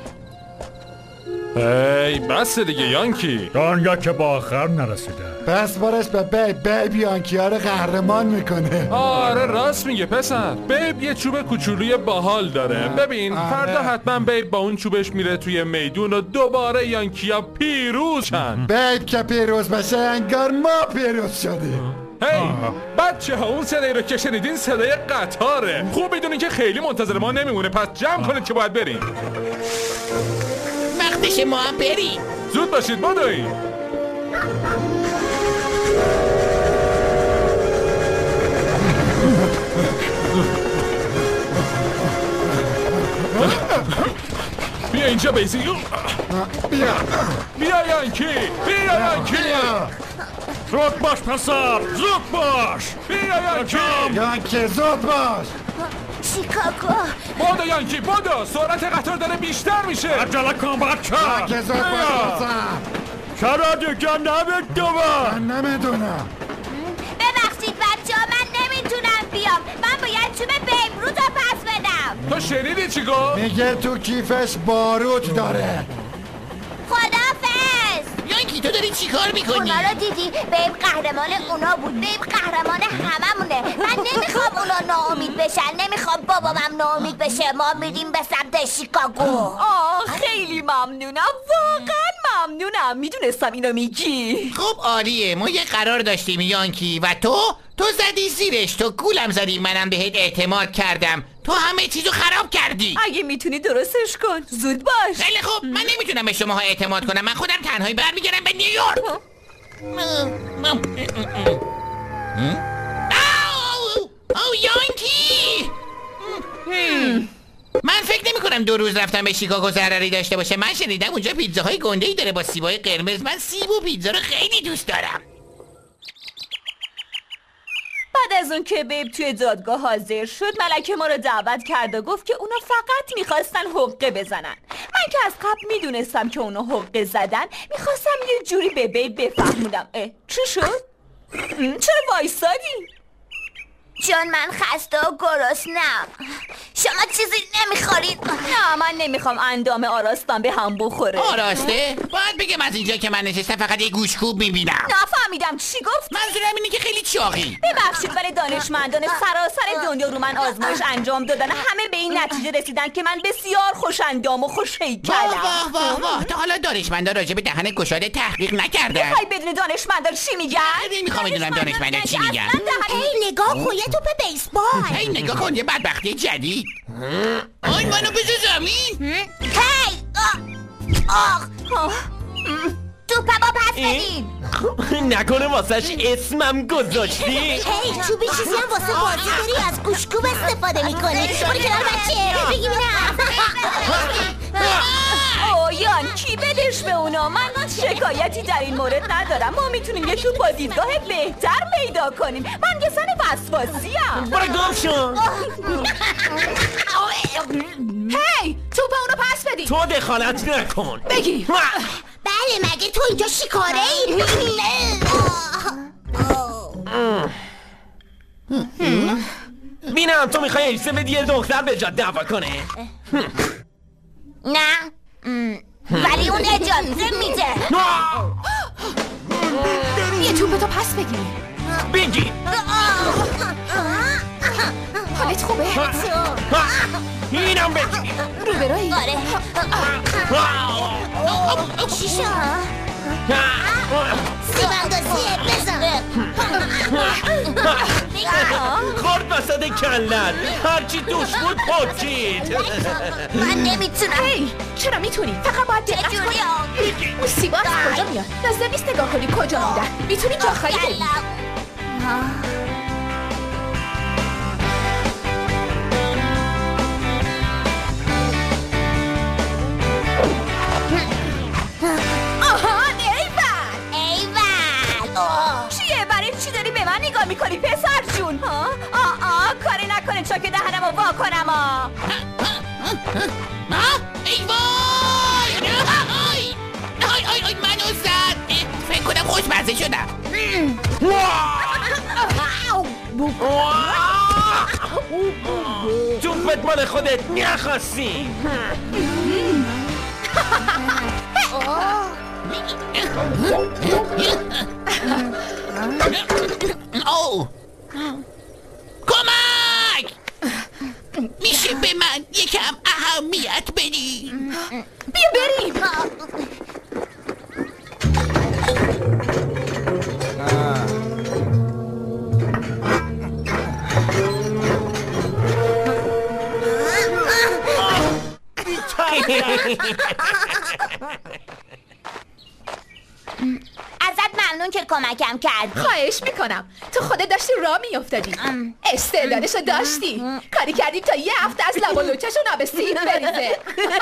O: هی بس دیگه یانکی.
K: دانگا که با آخر نرسیده.
J: بس بارش به بیب. بیب یانکی ها رو قهرمان میکنه.
O: آره راست میگه پسر. بیب یه چوب کوچولوی باحال داره. ببین فردا حتما بیب با اون چوبش میره توی میدون و دوباره یانکیا پیروز شن.
J: بیب که پیروز بشه انگار ما پیروز شدیم.
O: هی بچه ها، اون صدایی رو که شنیدین صدای قطاره. خوب میدونین که خیلی منتظر ما نمیمونه، پس جمع کنید که باید بریم.
I: وقتش ما هم بریم.
O: زود باشید بدوین. بیا اینجا بیزی.
A: بیا
O: بیا یانکی، بیا یانکی.
A: زود باش پسر، زود باش.
O: بیا یانکی.
G: یانکی زود باش.
C: شیکاگو
O: بودو یانکی بودو، سرعت قطار داره بیشتر میشه.
A: عجله کن بچه.
G: یانکی زود باش پسر.
A: چرا دیگه نمیدونم؟
G: من نمیدونم.
C: ببخشید بچه ها، من نمیتونم بیام. من باید چوب بیبروت رو پس بدم.
O: تو شنیدی چی گفت؟
G: میگه تو کیفش باروت داره.
C: خدافظ.
I: یانکی تو داری چی کار میکنی؟
C: اونا رو دیدی؟ بیب قهرمان اونا بود. بیب قهرمان هممونه. من نمیخوام اونا ناامید بشن، نمیخوام بابامم ناامید بشه. ما میریم به سمت شیکاگو.
H: آه خیلی ممنونم، واقعا ممنونم. میدونستم اینو میگی.
I: خب عالیه، ما یه قرار داشتیم یانکی و تو تو زدی زیرش. تو گولم زدی، منم بهت اعتماد کردم، تو همه چیزو خراب کردی.
H: اگه میتونی درستش کن، زود باش.
I: خیلی خوب، من نمیتونم به شماها اعتماد کنم. من خودم تنهایی برمیگردم به نیویورک. او یانکی، من فکر نمی کنم دو روز رفتم به شیکاگو ضرری داشته باشه. من شنیدم اونجا پیتزاهای گنده‌ای داره با سیبای قرمز. من سیب و پیتزا رو خیلی دوست دارم.
H: بعد از اون که بیب توی دادگاه حاضر شد، ملکه ما رو دعوت کرد و گفت که اونا فقط میخواستن حقه بزنن. من که از قبل میدونستم که اونا حقه زدن، میخواستم یه جوری به بیب بفهمونم. اه چی شد؟ چرا وایسادی؟
C: چون من خسته و گرسنم. شما چیزی نمیخورید؟
H: نه من نمیخوام اندام آراستم به هم بخوره.
I: آراسته؟ باید بگم از اینجا که من نشستم فقط یه گوشکوب میبینم.
H: نفهمیدم چی گفت؟
I: منظورم اینه که خیلی چاقی.
H: ببخشید ولی دانشمندان سراسر دنیا رو من آزمایش انجام دادن، همه به این نتیجه رسیدن که من بسیار خوش اندام و خوش هیکلم.
I: واه واه واه واه، تا حالا دانشمندان راجع به دهن گشاده تحقیق نکردن.
H: میخوای بدون دانشمندان چی میگن؟
I: نمیخوام بدونم دانشمندان چی میگن.
C: هی نگاه کن، یه توپ بیسبال.
I: هی نگاه کن، یه بدبختی جدید. آی منو بزن زمین.
C: هی آخ توپمو پس بدین.
P: نکنه واسهش اسمم گذاشتی؟
C: هی چوبی چیزی هم واسه بازی داری از گوشکوب استفاده میکنی. برو کنار بچه بگی بینم.
H: اوه یانکی بدش به اونا، من شکایتی در این مورد ندارم. ما میتونیم یه توپ با دیدگاه بهتر پیدا کنیم. من یه زن وسواسیم.
P: برو گم شو.
H: هی توپ اونو پس بدین.
P: تو دخالت نکن.
H: بگی
C: بله مگه تو اینجا شکاره ای؟
P: بینم تو میخوای ایسه بدی یه دختر به جا دعوا کنه.
C: نه ولی اون اجازه میده.
H: یه توپ تو پس بگیر.
P: بگی
H: حالت خوبه؟
P: اینم بگی.
H: رو برایی؟
C: آره. چی شد؟ سیبندازیه بزن.
P: خورد وسط کلت، هرچی توش بود پاکید.
C: من نمیتونم.
H: هی چرا میتونی؟ فقط باید دقت کنی. اون سیبا از کجا میاد؟ لازم نیست نگاه کنی کجا میدن. میتونی جا خالی بری. آهان ایول
C: ایول.
H: چیه؟ برای چی داری به من نگاه میکنی پسر جون؟ ها؟ آه آه کاری نکنه چون که دهنمو وا کنم. آه
I: ای وای آی آی آی آی منو زد. فکر کنم خوشمزه شدم.
P: توپت مال خودت نخواستی.
I: او کمک! میشه به من یکم اهمیت بدی؟
H: بیا بریم.
C: ازت ممنون که کمکم کردی.
D: خواهش میکنم. تو خودت داشتی راه میافتادی، استعدادشو داشتی، کاری کردیم تا یه هفته از لب و لوچه‌شون آب سیب بریزه.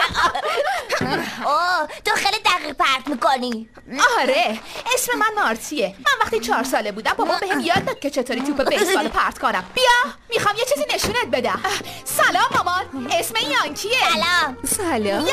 C: اوه تو خیلی دقیق پرت میکنی.
D: آره اسم من مارتیه. من وقتی چهار ساله بودم بابا بهم یاد داد که چطوری توپ بیسبال پرت کنم. بیا میخوام یه چیزی نشونت بدم. سلام مامان، اسم یانکیه.
C: سلام.
D: سلام.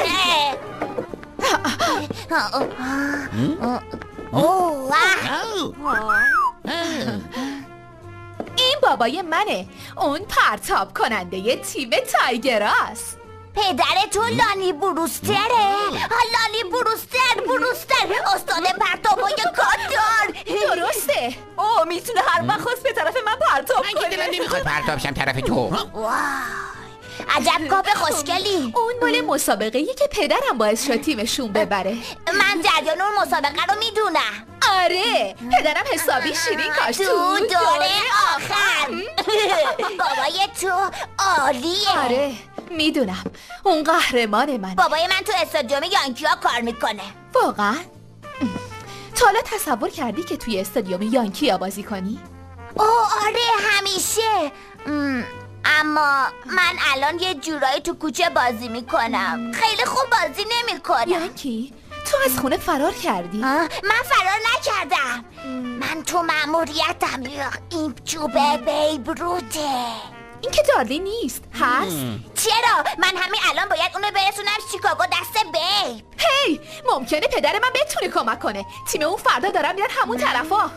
D: این بابای منه، اون پرتاب کننده ی تیم تایگراست.
C: پدر تو لانی بروستره. لانی بروستر بروستر استاد پرتابای کاتار.
D: درسته.
H: اوه میتونه هر وقت خواست به طرف من پرتاب کنه.
I: من که دلم نمیخواد پرتاب شم طرف تو.
C: عجب کاپ خوشگلی.
D: اون مال مسابقه ای که پدرم باعث شد تیمشون ببره.
C: من جریان اون مسابقه رو میدونم.
D: آره پدرم حسابی شیرین کاشت
C: تو دوره آخر. بابای تو عالیه.
D: آره میدونم اون قهرمان من.
C: بابای من تو استادیوم یانکیا کار میکنه.
D: واقعا؟ تا حالا تصور کردی که توی استادیوم یانکیا بازی کنی؟
C: اوه آره همیشه. اما من الان یه جورایی تو کوچه بازی میکنم. خیلی خوب بازی نمیکنم.
D: یانکی تو از خونه فرار کردی؟
C: من فرار نکردم. من تو مأموریتم. این چوبه بیبروته.
D: این که دارلی نیست هست؟
C: چرا؟ من همین الان باید اونو برسونم شیکاگو دست بیب.
D: هی ممکنه پدر من بتونه کمک کنه. تیم اون فردا دارن میرن همون طرفا.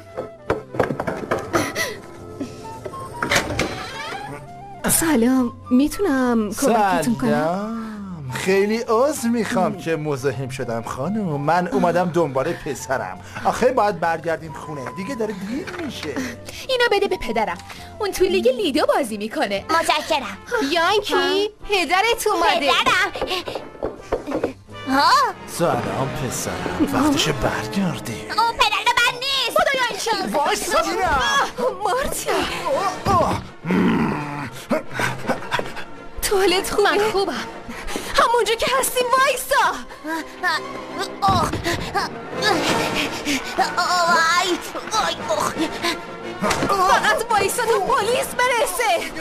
Q: سلام، میتونم کمکتون کنم؟
G: سلام، خیلی عذر میخوام که مزاحم شدم خانم. من اومدم دنبال پسرم. آخه باید برگردیم خونه، دیگه داره دیر میشه.
D: اینو بده به پدرم، اون توی لیگ لیدو بازی میکنه.
C: متشکرم.
Q: یانکی پدرت اومده.
C: پدرم ها؟
G: سلام پسرم، وقتشه برگردیم.
C: اون پدر من نیست.
D: خدا یانکی
G: وایسا بینم.
D: مارتی توالت خوبه؟ من خوبم، همونجا که هستیم وایسا. فقط وایسا تا پلیس برسه.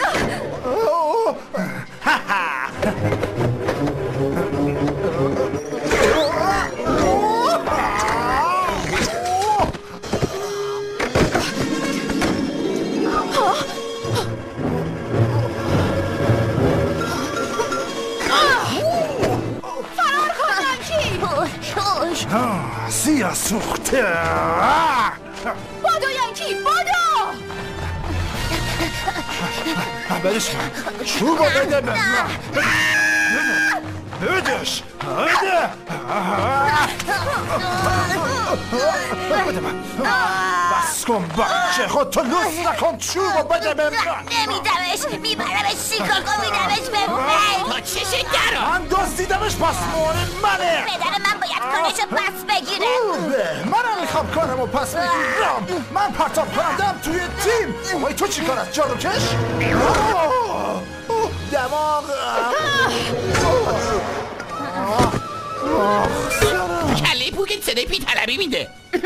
G: سیاه سوخته.
D: بادو یانکی بادو.
G: برش کن چوبو بده به من. بدش بده. بده من. بس کن بچه خود تو لوس نکن. چوبو بده به من.
C: نمیدمش، میبرمش شیکاگو، میدمش به بیب.
I: تا چشه درا
G: من دزدیدمش، پس مورد منه.
C: پدر من باید کارشو پس بگیره.
G: منم میخوام کارمو پس بگیرم. من پرتاب کنندم توی تیم. وای تو چی کارت جارو کش؟ دماغم.
I: کله پوکت صدای پی طلبی میده.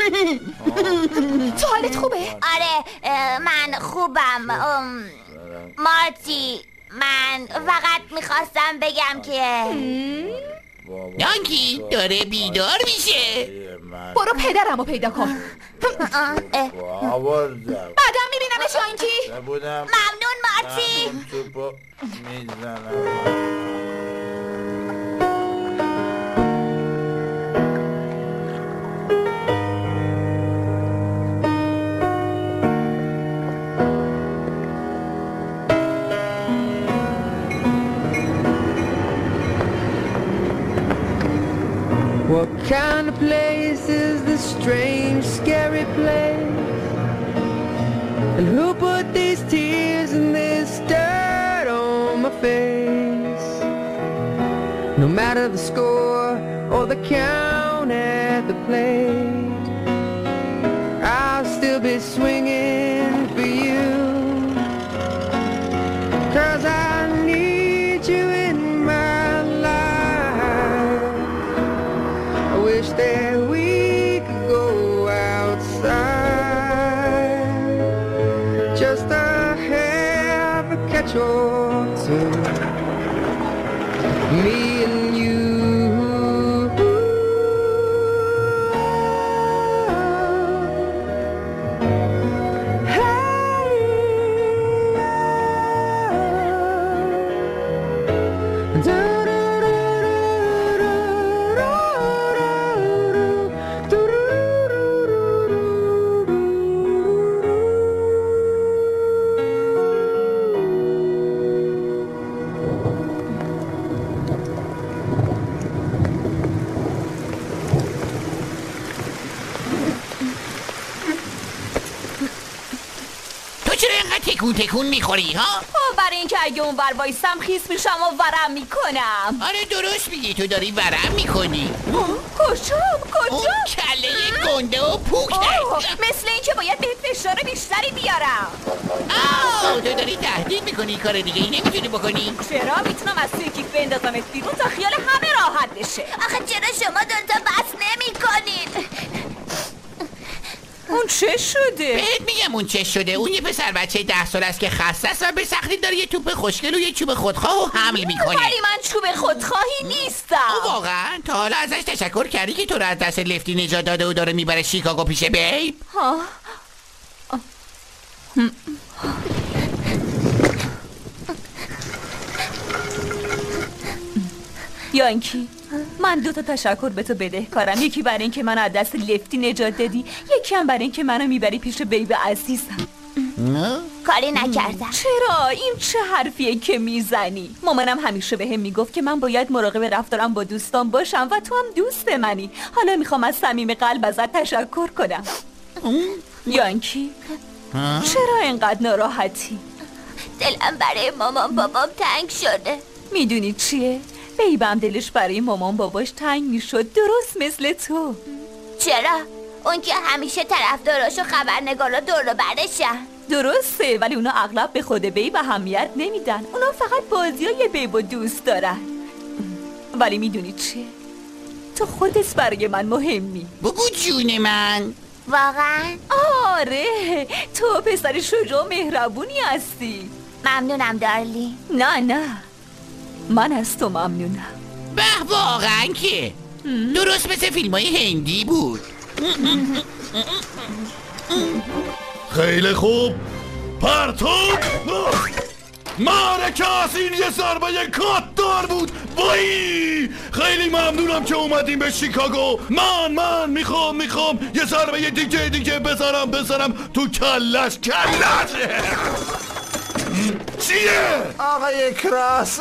D: تو حالت خوبه؟
C: آره من خوبم. مارتی من فقط میخواستم بگم که
I: یانکی داره بیدار میشه.
D: برو پدرمو پیدا کن. بعدم میبینمش یانکی.
C: ممنون مارتی.
L: What kind of place is this strange, scary place? And who put these tears and this dirt on my face? No matter the score or the count at the plate, I'll still be swinging for you. 'Cause I need you in my life. me and you.
I: تکون تکون میخوری ها؟
H: خب برای اینکه اگه اون ور وایستم خیس میشم و ورم میکنم.
I: آره درست میگی، تو داری ورم میکنی.
H: کجا؟ کجا؟
I: اون کله گنده و پوکه.
H: مثل اینکه باید بهت فشار بیشتری بیارم.
I: آه تو داری تهدید میکنی، کار دیگه ای نمیتونی بکنی.
H: چرا؟ میتونم از توی کیک بندازمت بیرون تا خیال همه راحت بشه.
C: آخه چرا شما دوتا بس نمیکنید؟
H: اون چه شده؟
I: بهت میگم اون چه شده. اون یه پسر بچه ده سال است که خسته است و به سختی داره یه توپ خوشگل و یه چوب خودخواه و حمل میکنه.
H: ولی من چوب خودخواهی نیستم.
I: او واقعا تا حالا ازش تشکر کردی که تو رو از دست لفتی نجات داده و داره میبره شیکاگو پیش بیب؟
H: ها یانکی، من دو تا تشکر به تو بدهکارم. یکی برای اینکه من از دست لفتی نجات دادی، یکی هم برای اینکه منو میبری پیش بیب عزیزم.
C: کاری نکردم.
H: چرا؟ این چه حرفیه که میزنی؟ مامانم همیشه بهم میگفت که من باید مراقب رفتارم با دوستان باشم و تو هم دوست منی. حالا میخوام از صمیم قلب ازت تشکر کنم. یانکی، چرا اینقدر ناراحتی؟
C: دلم برای مامان بابام تنگ شده.
H: میدونی چیه؟ بیبم دلش برای مامان باباش تنگ میشد، درست مثل تو.
C: چرا؟ اون که همیشه طرفداراش و خبرنگارا دور و برشن.
H: درسته، ولی اونا اغلب به خود بیب اهمیت نمیدن. اونا فقط بازیای بیب و دوست دارن. ولی میدونی چیه؟ تو خودت برای من مهمی.
I: بگو جون من.
C: واقعا؟
H: آره، تو پسر شجاع و مهربونی هستی.
C: ممنونم دارلی.
H: نه نه، من از تو ممنونم.
I: به واقعا که درست مثل فیلم های هندی بود.
A: خیلی خوب، پرتاب معرکه این یه ضربه کاتدار بود. وای خیلی ممنونم که اومدیم به شیکاگو. من من میخوام میخوام یه ضربه دیگه دیگه بزنم بزنم تو کلش کلش. چیه؟
G: آقای کراس،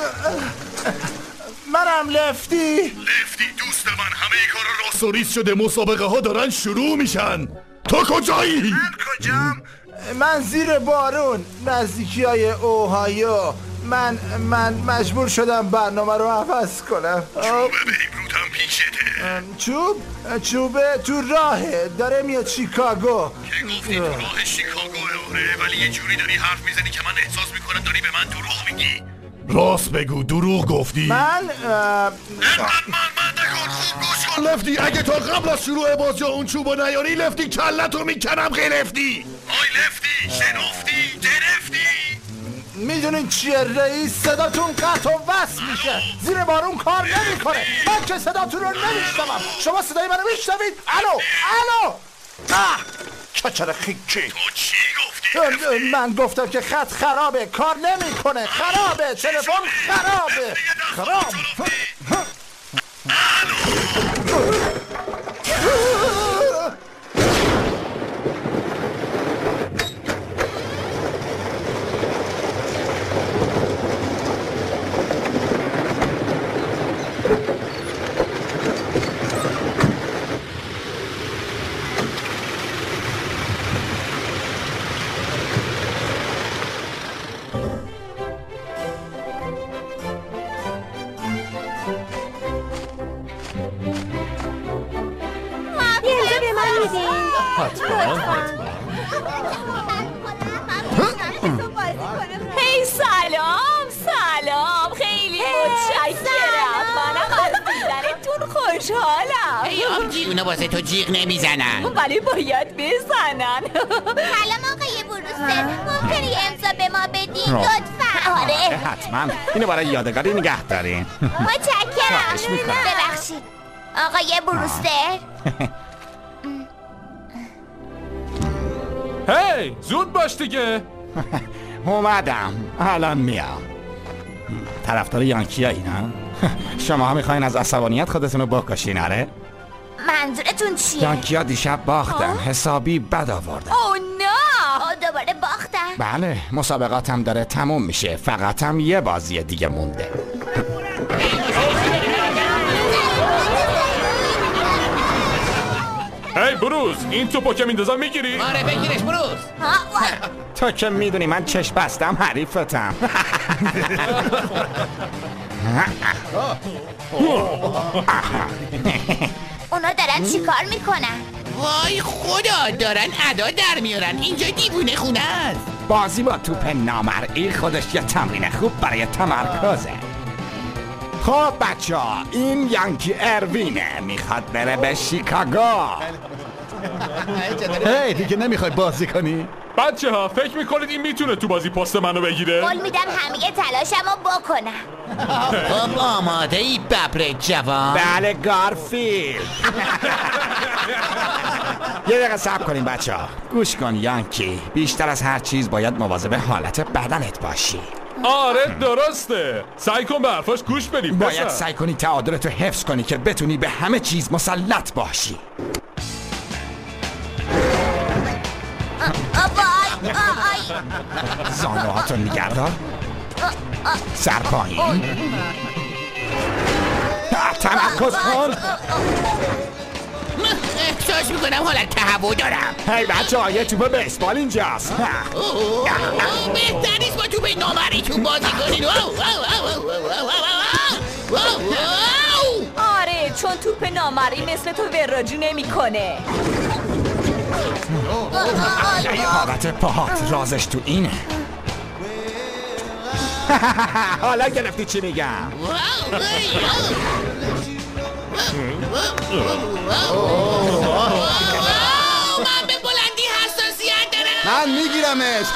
G: منم لفتی.
A: لفتی دوست من، همه ای کار راست و ریز شده، مسابقه ها دارن شروع میشن. تو کجایی؟
G: من کجام؟ من زیر بارون نزدیکی های اوهایو. من من مجبور شدم برنامه رو عوض کنم.
A: چوبه بیبروت هم پیشته.
G: چوب؟ چوبه تو راهه، داره میاد شیکاگو.
A: که گفتی تو راه شیکاگوه؟ آره، ولی یه جوری داری حرف میزنی که من احساس میکنم داری به من دروغ میگی. راست بگو، دروغ گفتی.
G: من
A: انقدر من من نکن، خوب گوش کن لفتی. اگه تا قبل از شروع بازی اون چوبو نیاری لفتی کلتو میکنم. غیر لفتی آی لفتی، شنفتی، گرفتی.
G: میدونین چیه رئیس؟ صداتون قطع و وصل میشه. زیر بارون کار نمیکنه. من که صداتون رو نمیشنوم. شما صدای منو میشنوید؟ الو الو. آه کچر خیکی.
A: تو چی گفتی؟
G: من گفتم که خط خرابه، کار نمیکنه، خرابه، تلفن خرابه. خراب.
H: هی سلام سلام، خیلی متشکرم. منم از دیدنتون خوشحالم.
I: ای آبجی، اونا واسه تو جیغ نمیزنن
H: ولی باید بزنن.
C: سلام آقای بروسر، ممکنی امضا به ما بدین لطفا؟ آره
G: حتما اینو برای یادگاری نگه دارین. خواهش
C: متشکرم.
G: می‌کنم.
C: ببخشید آقای بروستر.
O: هی زود باش دیگه.
G: اومدم الان میام. طرفدار یانکیایی نه؟ شما هم میخواین از عصبانیت خودتون رو بکشین آره؟
C: منظورتون چیه؟
G: یانکیا دیشب باختن. حسابی بد آوردن.
C: او نه دوباره باختن.
G: بله مسابقاتم داره تموم میشه. فقط هم یه بازی دیگه مونده.
O: هی بروز این توپو که میندازم میگیری؟
I: آره بگیرش بروز.
G: تو که میدونی من چشم بستم حریفتم.
C: اونا دارن چی کار میکنن؟
I: وای خدا دارن ادا در میارن. اینجا دیوونه خونه است.
G: بازی با توپ نامرئی خودش یه تمرین خوب برای تمرکزه. خب بچه ها این یانکی اروینه میخواد بره به شیکاگو.
A: هی دیگه نمیخوای بازی کنی؟
O: بچه ها فکر میکنید این میتونه تو بازی پست منو بگیره؟
C: قول میدم همه تلاشمو بکنم.
I: خب آماده ای ببر جوان؟
G: بله گارفیلد. یه دقیقه صبر کنیم بچه ها. گوش کن یانکی، بیشتر از هر چیز باید مواظب حالت بدنت باشی.
O: آره درسته. سعی کن به حرفاش گوش بدی پسر.
G: باید سعی کنی تعادلتو حفظ کنی که بتونی به همه چیز مسلط باشی. زانوهاتو نگردار. سر پایین. تمرکز کن.
I: احساس میکنم حالت تهوع دارم.
G: هی بچه ها یه توپ بیسبال اینجاست.
I: بهتر نیست با توپ نامرئیتون بازی کنین.
H: آره چون توپ نامرئی مثل تو وراجی نمیکنه.
G: حالت پاهات رازش تو اینه. حالا گرفتی چی میگم؟
I: من به بلندی حساسیت دارم.
A: من میگیرمش.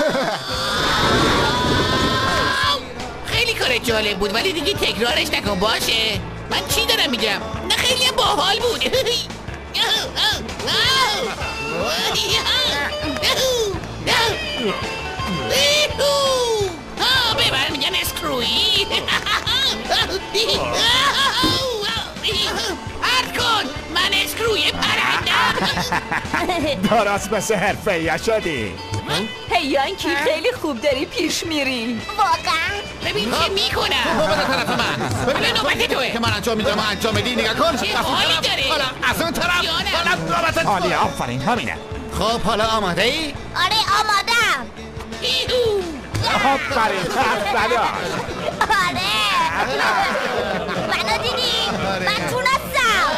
I: خیلی کار جالب بود ولی دیگه تکرارش نکن باشه. من چی دارم میگم؟ نه خیلی باحال بود. ببر میگن اسکرویی. هرد کن من اسکروی پرندم.
G: درست مثل حرفه‌ای شدی.
H: هی یانکی خیلی خوب داری پیش میری.
C: واقعا
I: ببین چه میکنم.
E: تو برو طرف من.
I: ببین نوبت توه
E: که من انجام میدم انجام میدی نگاه کن.
I: چه حالی داره.
E: حالا از اون طرف. حالا نوبت تو.
G: عالی آفرین همینه.
E: خب حالا آماده ای؟
C: آره آمادم.
G: آفرین حرف نداشت.
C: آره منو دیدی؟ من تونستم.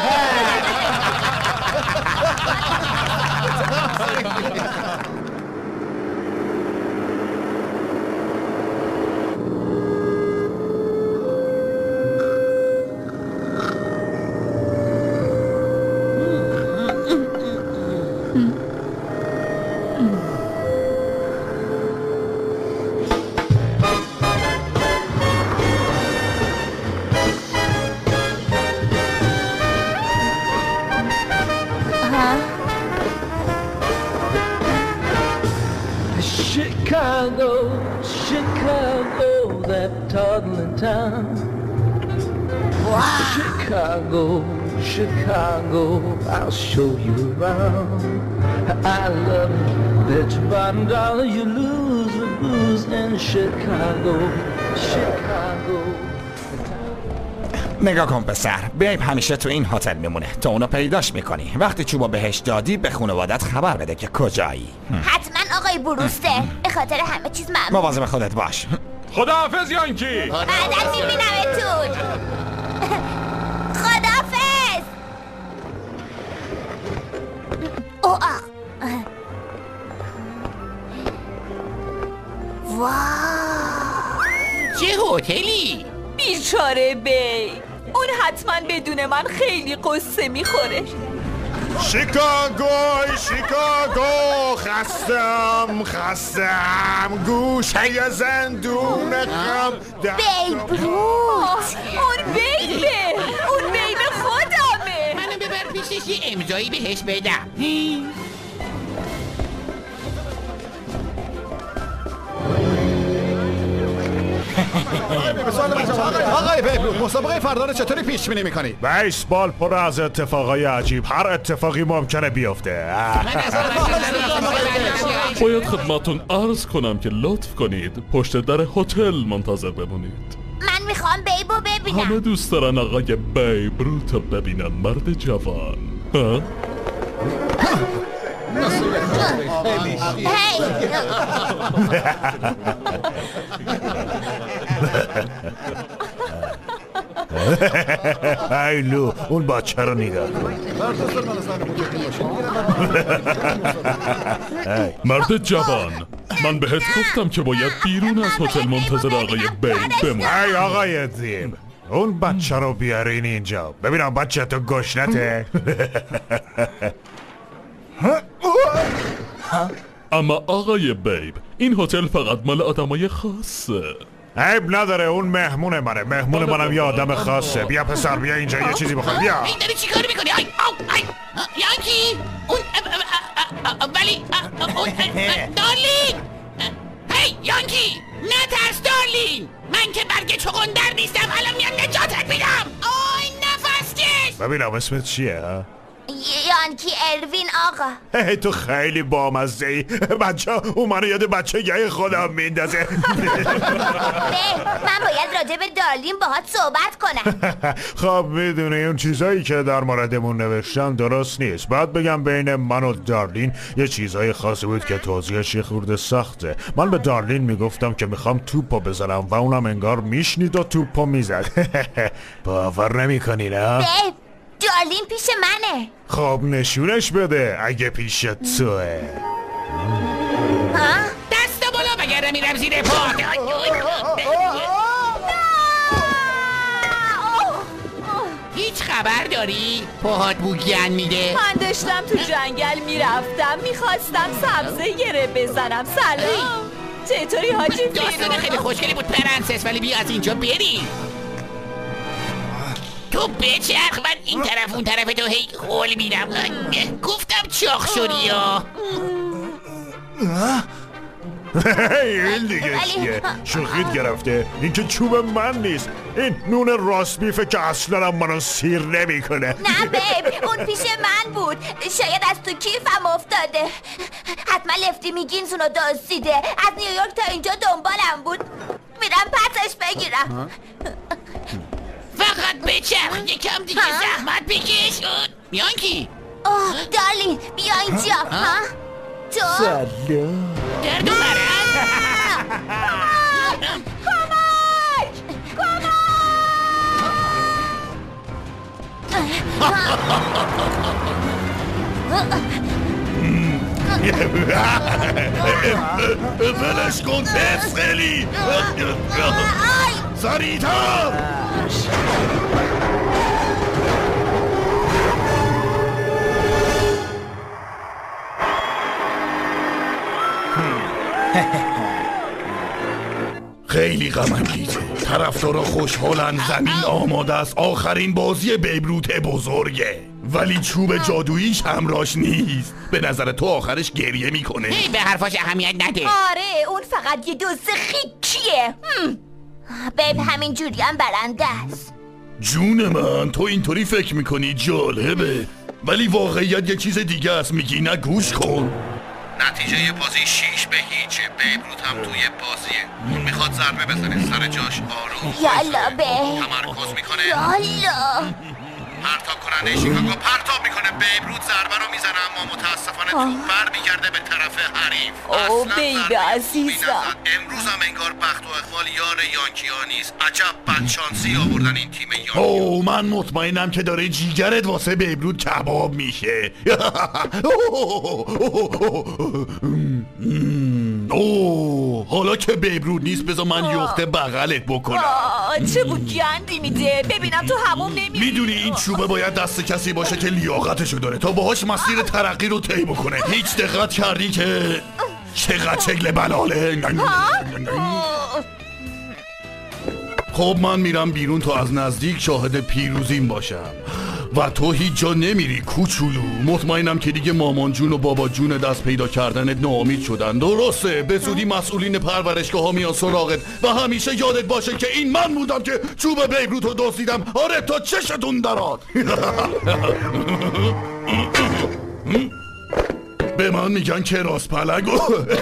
L: Chicago, Chicago, that toddling town. Wow. Chicago, Chicago, I'll show you around. I love it, bet your bottom dollar you lose the blues in Chicago, Chicago.
G: نگاه کن پسر، بیب همیشه تو این هتل میمونه. تو اونو پیداش میکنی. وقتی چوبو بهش دادی به خانوادت خبر بده که کجایی.
C: حتما آقای بروستر. به خاطر همه چیز ممنون.
G: مواظب خودت باش.
O: خداحافظ یانکی.
C: بعداً میبینمتون. خداحافظ. اوه واو
I: چه هتلی؟
H: بیچاره بی اون حتما بدون من خیلی قصه میخوره.
A: شیکاگو شیکاگو خستم خستم گوشه زندون غم
C: بیبروت
H: اون بیبه اون بیبه خودمه.
I: منو ببر پیشش یه امضایی بهش بدم.
M: آقای بیبروت مسابقه فردا رو چطوری پیش بینی می‌کنی؟
A: بیسبال پر از اتفاقای عجیب، هر اتفاقی ممکنه بیفته.
O: باید خدمتون عرض کنم که لطف کنید پشت در هتل منتظر بمونید.
C: من میخوام بیبو ببینم.
O: همه دوست دارن آقای بیبروت رو ببینن، مرد جوان. ها؟
A: ایلو اون بچه رو نگاه
O: مرد جوان، من بهت گفتم که باید بیرون از هتل منتظر آقای بیب بمون.
A: ای آقای دیب، اون بچه رو بیارین اینجا ببینم بچه تو گشنته.
O: اما آقای بیب این هتل فقط مال آدمای خاصه.
A: عیب نداره، اون مهمون منه، مهمون منم یه آدم خاصه. بیا پسر بیا اینجا یه چیزی بخور. بیا
I: این داری چی کار میکنی؟ آی آو آی یانکی اون ولی اون دارلین. هی یانکی نترس دارلین، من که برگ چغندر نیستم، الان میان نجاتت میدم. آی نفس کش.
A: ببینم اسمت چیه ها؟
C: یانکی اروین آقا.
A: هی تو خیلی بامزه ای بچه، اون منو یاد بچه گه خودم میندازه.
C: من باید راجع به دارلین باهات صحبت کنم.
A: خب میدونی اون چیزایی که در موردمون نوشتن درست نیست. بعد بگم بین من و دارلین یه چیزای خاصی بود که توضیحش یه خورده سخته. من به دارلین میگفتم که میخوام توپو بزنم و اونم انگار میشنید و توپو میزد. باور نمیکنی نه؟
C: دارلین پیش منه.
A: خب نشونش بده اگه پیش توه.
I: دست بالا بگره میرم زیر پا. هیچ خبر داری؟ پاهات بوگن میده؟
H: من داشتم تو جنگل میرفتم، میخواستم سبزه یره بزنم. سلام چطوری حاجی فیروز؟
I: داستان خیلی خوشگلی بود پرنسس، ولی بیا از اینجا بریم. تو بچرخ، من این طرف اون طرف تو هی خول میدم. گفتم چاق شدی یا
A: این دیگه چیه؟ شوخیت گرفته؟ این که چوب من نیست، این نون راست بیفه که اصلا هم منو سیر نمی کنه.
C: نه بیب، اون پیش من بود، شاید از تو کیفم افتاده. حتما لفتی میگینز اونو دزدیده، از نیویورک تا اینجا دنبالم بود. میرم پسش بگیرم.
I: فقط بچرخ، یکم دیگه زحمت بکش. یانکی
C: آه دارلین بیا اینجا. ها؟ تو؟
P: سلام.
I: درد و مرد.
C: کمک!
A: کمک! بلش کن پس خیلی سریعتر. خیلی غم انگیزه. طرفدارا خوشحالن، زمین آماده است، آخرین بازی بیبروت بزرگه، ولی چوب جادوییش همراش نیست. به نظر تو آخرش گریه میکنه؟
I: هی به حرفاش اهمیت نده.
C: آره اون فقط یه دوست خیکیه. بیب همین جوری هم برنده است.
A: جون من تو اینطوری فکر میکنی جالبه، ولی واقعیت یه چیز دیگه است. میگی نه گوش کن. نتیجه بازی شیش به هیچه. بیبروت هم توی بازیه. اون میخواد ضربه بزنه سر جاش آروم
C: یالا بیب
A: تمرکز میکنه.
C: یالا
E: پرتاب کننده شیکاگو پرتاب میکنه. بیبروت ضربه رو میزنه اما متاسفانه توپ برمیگرده به طرف حریف.
H: او بیبی عزیزم،
E: امروز هم انگار بخت و اقبال یار یانکیا نیست. عجب بدشانسی آوردن این تیم یانکیا.
A: او من مطمئنم که داره جیگرت واسه بیبروت کباب میشه. اوه حالا که بیبرود نیست بذار من یخته بغلت بکنم.
H: آه چه بود گندی میده. ببینم تو هموم نمیری.
A: میدونی این چوبه باید دست کسی باشه که لیاقتشو داره تا باهاش مسیر ترقی رو طی بکنه. هیچ دقت کردی که چقدر چگل بلاله؟ خب من میرم بیرون تا از نزدیک شاهد پیروزیم باشم و تو هیچ جا نمیری کوچولو. مطمئنم که دیگه مامان جون و بابا جون دست پیدا کردنت ناامید شدن. درسته به زودی مسئولین پرورشگاه ها میان سراغت و همیشه یادت باشه که این من بودم که چوب بیبروت رو دزدیدم. آره تا چشتون دراد. به من میگن که راست پلنگ.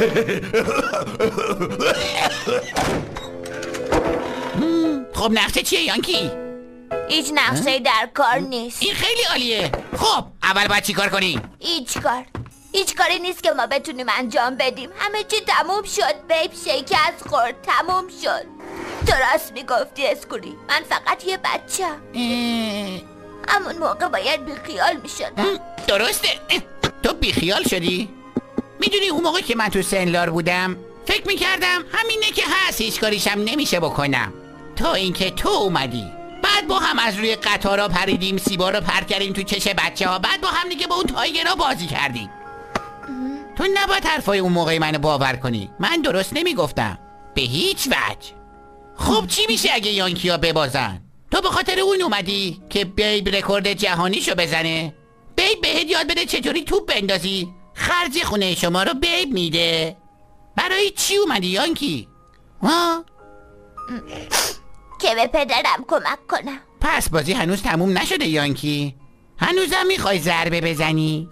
I: خب نقشه چیه یانکی؟
C: هیچ نقشه در کار نیست.
I: این خیلی عالیه. خب اول باید چی کار کنیم؟
C: هیچ کار هیچ کاری نیست که ما بتونیم انجام بدیم. همه چی تموم شد. بیب شکست خورد. تموم شد. تو راست میگفتی اسکوری. من فقط یه بچه همون موقع باید بیخیال میشدم.
I: درسته. تو بیخیال شدی؟ میدونی اون موقع که من تو سنلار بودم فکر میکردم همینه که هست هیچ کاریشم نمیشه بکنم تا اینکه تو اومدی. بعد با هم از روی قطارا پریدیم، سیبا رو پرت کردیم تو چش بچه ها. بعد با هم دیگه با اون تایگرها بازی کردیم. تو نباید حرفای اون موقع منو باور کنی. من درست نمیگفتم به هیچ وجه. خب چی میشه اگه یانکیا ببازن؟ تو به خاطر اون اومدی که بیب رکورد جهانیشو بزنه؟ بیب بهت یاد بده چطوری توپ بندازی؟ خرج خونه شما رو بیب میده. برای چی اومدی یانکی؟ ها؟
C: که به پدرم کمک کنم.
I: پس بازی هنوز تموم نشده یانکی؟ هنوزم میخوای ضربه بزنی؟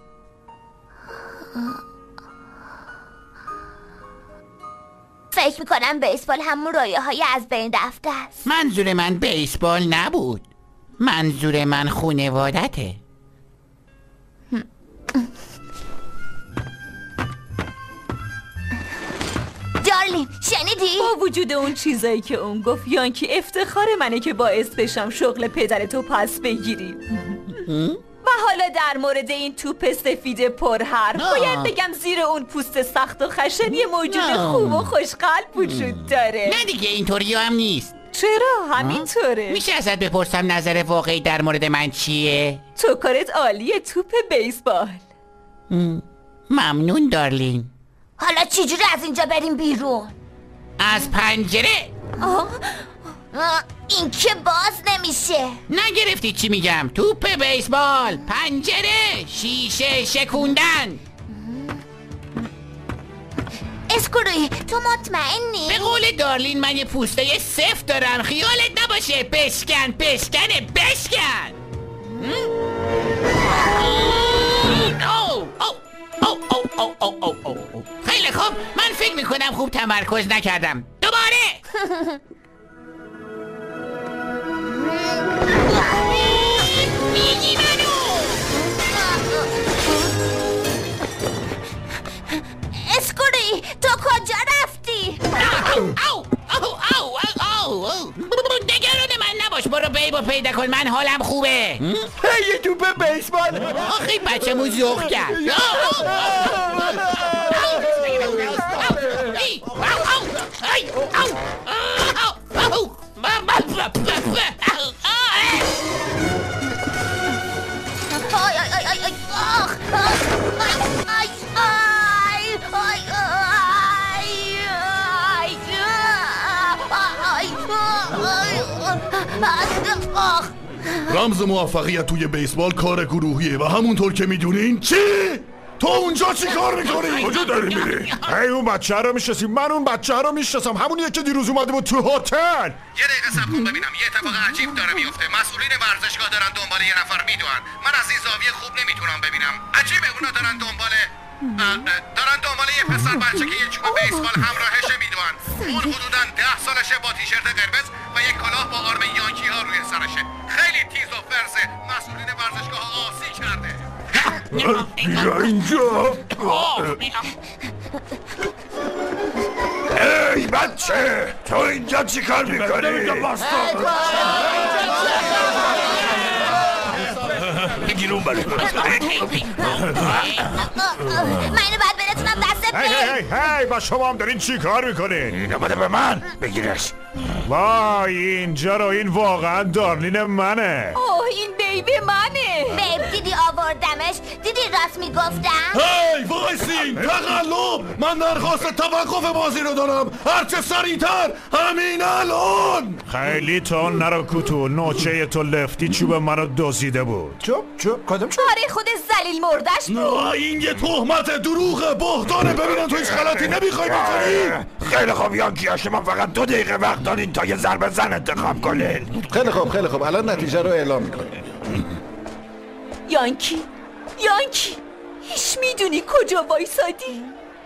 C: فکر میکنم بیسبال همون رویه های از بین رفته است.
I: منظور من بیسبال نبود. منظور من خونوادته.
C: دارلین شنیدی؟
H: با وجود اون چیزایی که اون گفت یانکی افتخار منه که باعث بشم شغل پدرتو پس بگیری. و حالا در مورد این توپ سفید پرحرف باید بگم زیر اون پوست سخت و خشن یه موجود خوب و خوشقلب وجود داره.
I: نه دیگه اینطوری هم نیست.
H: چرا؟ همینطوره.
I: میشه ازت بپرسم نظر واقعی در مورد من چیه؟
H: تو کارت عالیه توپ بیسبال.
I: ممنون دارلین.
C: حالا چجوری از اینجا بریم بیرون؟
I: از پنجره؟
C: آه؟ آه این که باز نمیشه.
I: نگرفتی چی میگم؟ توپ بیسبال، پنجره، شیشه شکوندن.
C: اسکروی تو مطمئنی؟
I: به قول دارلین من یه پوسته سفت دارم. خیالت نباشه. بشکن بشکنه بشکن. او او او او او. خیلی خوب من فکر میکنم خوب تمرکز نکردم. دوباره میگی منو.
C: اسکوری تو کجا رفتی؟
I: او او او او او. نگران من نباش. برو بیبو پیدا کن. من حالم خوبه.
P: یه توپ بیسبال.
I: آخی بچه مو زوخ کرد.
A: رمز موفقیت توی بیسبال کار گروهیه و همونطور که میدونین چی؟ تو اونجا چی کار میکنی؟
M: کجا داری میری؟ ای اون بچه رو میشناسی؟ من اون بچه رو میشناسم. همونیه که دیروز اومده بود تو هتل.
E: یه دقیقه صبر کن ببینم. یه اتفاق عجیب داره میفته. مسئولین ورزشگاه دارن دنبال یه نفر میدوئن. من از این زاویه خوب نمیتونم ببینم. عجیبه اونا دارن دنبال دارن دنبال یه پسر بچه که یه چوب بیسبال همراهشه میدوئن. اون حدوداً ده سالشه با تیشرت قرمز و یک کلاه با آرم یانکی ها روی سرشه. خیلی تیز و فرسه. مسئولین ورزشگاه ها آسی کرده.
M: بیا اینجا. ای بچه تو اینجا چی کار میکنی؟
A: بگیر اون برای
C: من اینو باید برسونم دست
R: هی هی
C: بیب.
R: هی هی با شما هم دارین چی کار میکنین؟
A: اینو بده به من بگیرش.
R: وای اینجا رو، این واقعا دارلین منه.
H: اوه این بیبی منه.
C: بیب دیدی آوردمش؟ دیدی راست میگفتم؟
A: هی وایسین تقلب، من درخواست توقف بازی رو دارم، هرچه سریعتر همین الان.
R: خیلی تو نرو کوتو، نوچه تو لفتی چوب منو دزدیده بود.
G: چوب چوب کدوم چوب؟
H: آره خود زلیل مردش بود.
A: نه این یه تهمت دروغه، بهتانه. ببینن تو هیچ غلطی نمیخوای بکنی.
E: خیلی خوب یانکی، شما فقط دو دقیقه وقت دارین تا یه ضربه زن انتخاب کنین.
M: خیلی خوب خیلی خوب الان نتیجه رو اعلام میکنیم.
H: یانکی یانکی هیچ میدونی کجا وایسادی؟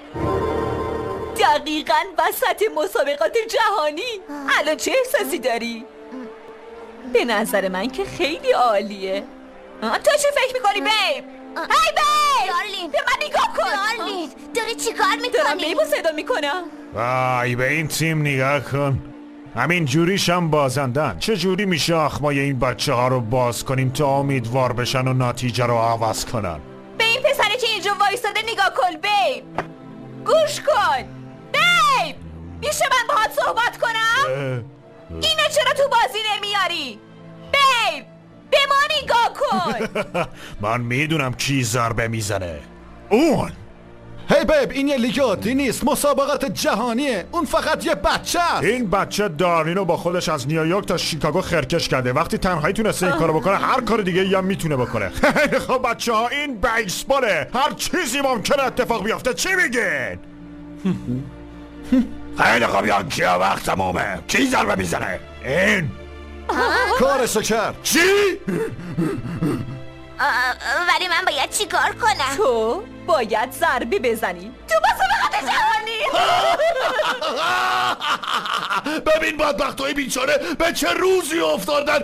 H: دقیقاً وسط مسابقات جهانی. الان چه احساسی داری؟ به نظر من که خیلی عالیه. آه، تو چه فکر میکنی بیب؟ هی بیب!
C: دارلین
H: به من نگاه کن.
C: دارلین داری چی کار میکنی؟
H: دارم بیبو صدا میکنم.
R: وای به این تیم نگاه کن، همین جوریش هم بازندن. چه جوری میشه اخمای این بچه ها رو باز کنیم تا امیدوار بشن و نتیجه رو عوض کنن؟
H: به این پسره که اینجا وایستاده نگاه کن بیب. گوش کن بیب، میشه من باهات صحبت کنم؟ اینو چرا تو بازی نمیاری؟ بیب به ما نگاه کن.
R: من میدونم کی ضربه میزنه. اون
M: هی بیب این یه لیگ عادی نیست، مسابقات جهانیه. اون فقط یه بچه است.
R: این بچه دارلین رو با خودش از نیویورک تا شیکاگو خرکش کرده. وقتی تنهایی تونسته این کارو بکنه، هر کار دیگه هم میتونه بکنه. خیلی خب بچه ها، این بیسباله، هر چیزی ممکنه اتفاق بیفته. چی میگین؟
E: خیلی خوب یانکی، وقت تمومه. کی ضربه میزنه؟
R: این
M: کارشو کرد.
A: چی؟
C: ولی من باید چی کار کنم؟
H: تو باید ضربه بزنی تو مسابقات جهانی.
A: ببین بدبختای بیچاره به چه روزی افتادن.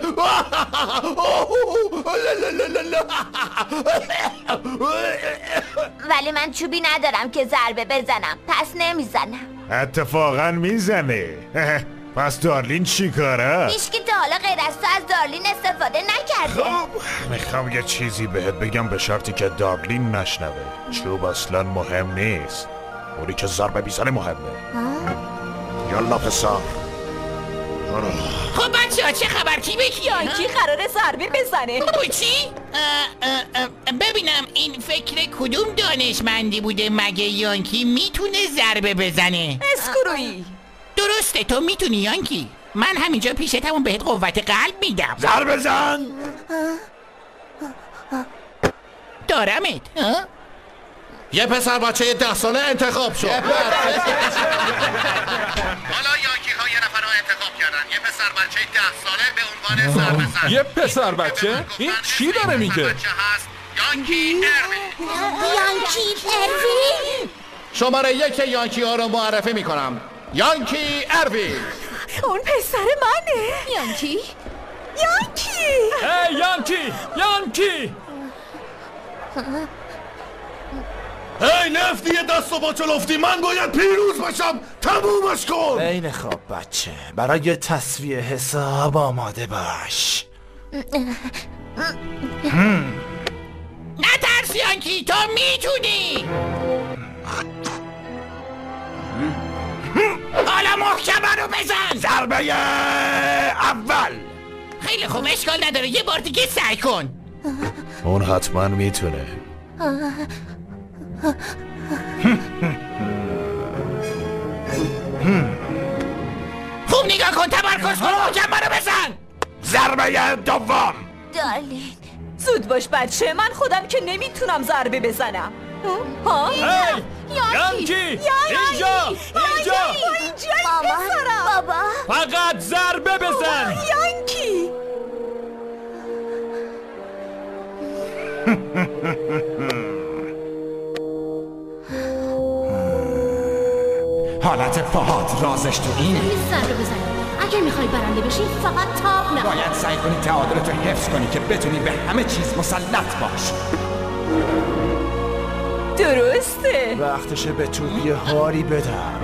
C: ولی من چوبی ندارم که ضربه بزنم، پس نمیزنم.
R: اتفاقا میزنه. پس دارلین چی کاره؟
C: هیچکی تا حالا غیر از تو از دارلین استفاده نکرده.
R: خب میخوام یه چیزی بهت بگم به شرطی که دارلین نشنوه. چوب اصلا مهم نیست، اونی که ضربه میزنه مهمه. یالا پسر.
I: خب بچه ها چه خبر؟ کی به کی؟
H: یانکی قراره ضربه بزنه.
I: بابا چی؟ ببینم این فکر کدوم دانشمندی بوده مگه یانکی میتونه ضربه بزنه؟
H: اسکرویی.
I: درسته تو میتونی یانکی. من همینجا پیشتمون بهت قوت قلب میدم.
E: ضربه زن.
I: دارمت.
A: یه پسر بچه ده ساله انتخاب شد.
E: حالا یانکی ها یه نفر رو انتخاب کردن. یه پسر بچه ده ساله به عنوان ضربه زن.
O: یه پسر بچه؟ این چی داره میگه؟
E: یانکی اروین.
C: یانکی اروین؟
A: شماره یک یانکی ها رو معرفی میکنم. یانکی اروین.
H: اون پسر منه.
Q: یانکی؟
H: یانکی
K: هی یانکی یانکی.
A: هی لفتی یه دست و با چلفتی، من باید پیروز بشم. تمومش کن.
G: خیلی خوب بچه، برای تصفیه حساب آماده باش.
I: نترس یانکی، تو میتونی. حالا محکمه رو بزن.
E: ضربه اول.
I: خیلی خوب اشکال نداره، یه بار دیگه سعی کن.
R: اون حتما میتونه.
I: خوب نگاه کن، تمرکز کن، محکمه رو بزن.
E: ضربه دوم.
C: دارلین
H: زود باش بچه، من خودم که نمیتونم ضربه بزنم. ها؟
K: هی یانکی اینجا اینجا
C: مامان بابا
K: فقط ضربه بزن.
H: یانکی
G: حالت پاهات رازش تو اینه.
D: ضربه بزنی. اگه میخوای برنده بشی فقط تاب نه.
G: باید سعی کنی تعادلتو حفظ کنی که بتونی به همه چیز مسلط باش.
H: درسته.
G: وقتشه به توپ یه هاری بدم.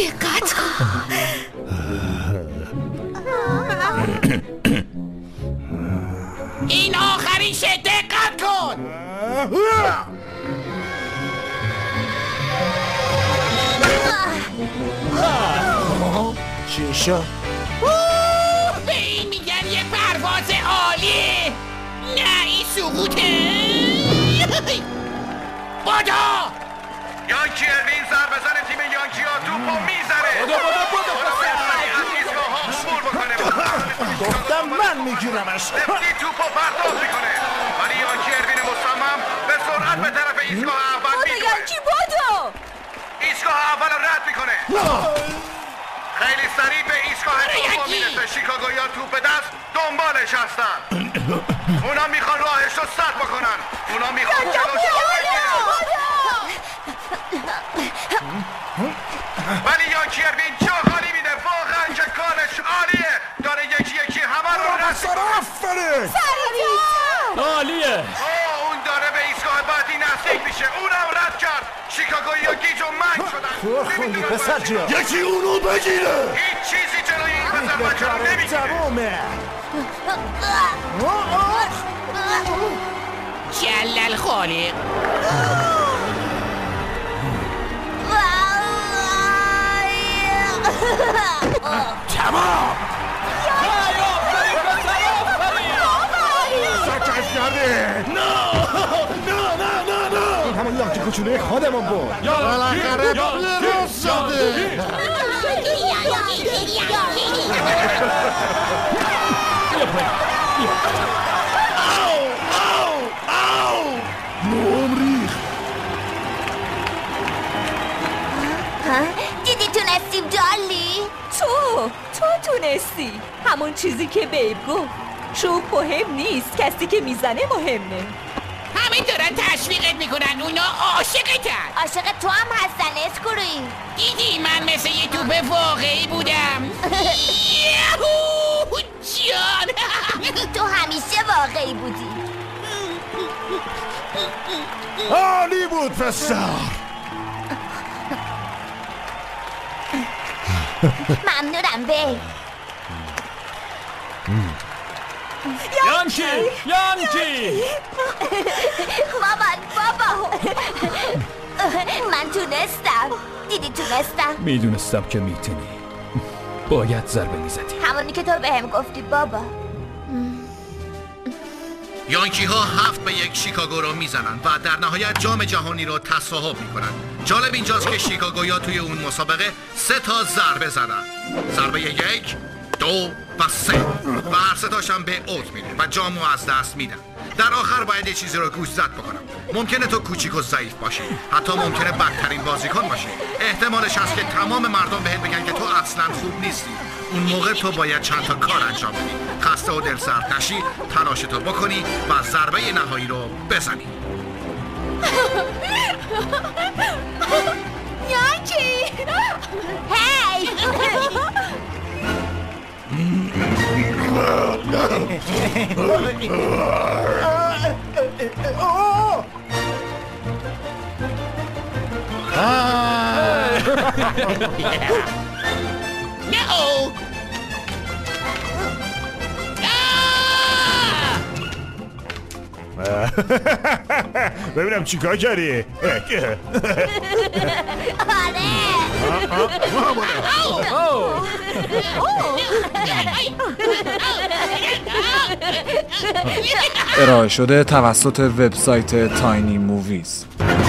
Q: دقت
I: این آخریشه، دقت کن.
G: چی شد؟
I: به این میگن یه پرواز عالیه. نه این سقوطه. بادا
E: یانکی اروین سر بزن تیم یانکی ها توپو میزنه.
G: بادا بادا بادا
E: از ایستگاه ها عبور بکنه.
G: گفتم من میگیرمش.
E: لفتی توپو پرتاب میکنه ولی یانکی اروین مصمم به سرعت به طرف ایستگاه اول میدوه.
H: یانکی بادو
E: ایستگاه اول رو رد میکنه. خیلی سریع به ایستگاه دوم میرسه. شیکاگویا توپ به دست دنبالش هستن. اونا میخوان راهش رو سد بکنن. اونا میخوان جلوش رو بگیرن. ولی یانکی اروین جا خالی میده. واقعا که کارش عالیه. داره یکی یکی همه رو رد
G: آفرین
P: عالیه.
E: اوه اون داره به ایستگاه بعدی نزدیک میشه. اونم رد کرد. شیکاگویا گیج و منگ شدن.
G: تو خوندی پسر جان.
A: یکی اونو بگیره.
E: هیچ چیزی جلوی این پسر بچه رو نمیگیره.
G: تمومه.
I: جلل خالق.
G: تمام.
R: سکش کرده.
A: نه نه نه نه نه
G: این همون یانکی کوچولوی خودمون بود.
R: بالاخره درست شده.
A: او او او نوم ریخ.
C: دیدی تونستیم دارلی؟
H: تو تو تونستی. همون چیزی که بیب گفت. شوق مهم نیست، کسی که میزنه مهمه.
I: همه دارن تشویقت میکنن. اونا عاشقتن.
C: عاشق تو هم هستن اسکروی.
I: دیدی من مثل یه توپ واقعی بودم. یهو جان.
C: تو همیشه واقعی بودی.
R: عالی بود پسر.
C: ممنونم بی.
P: یانکی یانکی
C: مامان بابا من تونستم. دیدی تونستم.
K: میدونستم که میتونی. باید ضربه میزدی.
C: همونی که تو بهم گفتی بابا.
E: یانکی ها هفت به یک شیکاگو رو میزنن و در نهایت جام جهانی رو تصاحب میکنن. جالب اینجاست که شیکاگویا توی اون مسابقه سه تا ضربه زدن. ضربه یک، دو و سه و هر سه تاشم به اوت میره و جامو از دست میدن. در آخر باید یه چیزی رو گوش زد بکنم. ممکنه تو کوچیک و ضعیف باشی، حتی ممکنه بدترین بازیکن باشی. احتمالش هست که تمام مردم بهت بگن که تو اصلا خوب نیستی. اون موقع تو باید چند تا کار انجام بدی. خسته و دل سرد نشی، تلاشتو بکنی و ضربه نهایی رو بزنی.
C: یانکی هی
I: نه.
R: ببینم چیکار کردی.
B: ارائه شده توسط وبسایت تاینی موویز.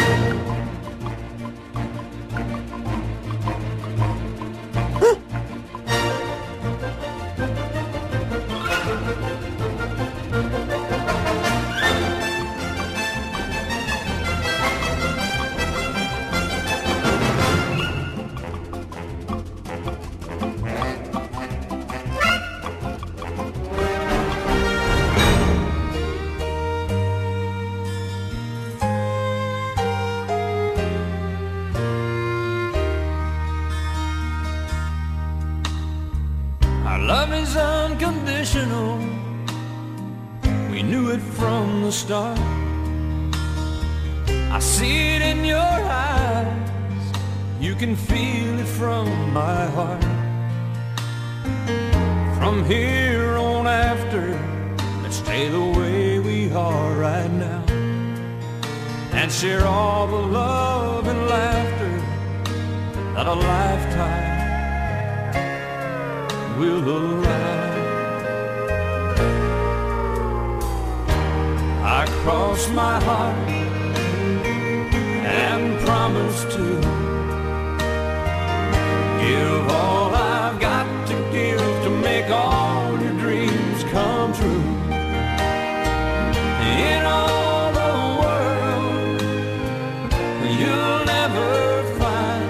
L: Love is unconditional. We knew it from the start. I see it in your eyes. You
S: You can feel it from my heart. From here on after, let's stay the way we are right now, and share all the love and laughter that a lifetime will allow. I cross my heart and promise to give all I've got to give to make all your dreams come true. In all the world, you'll never find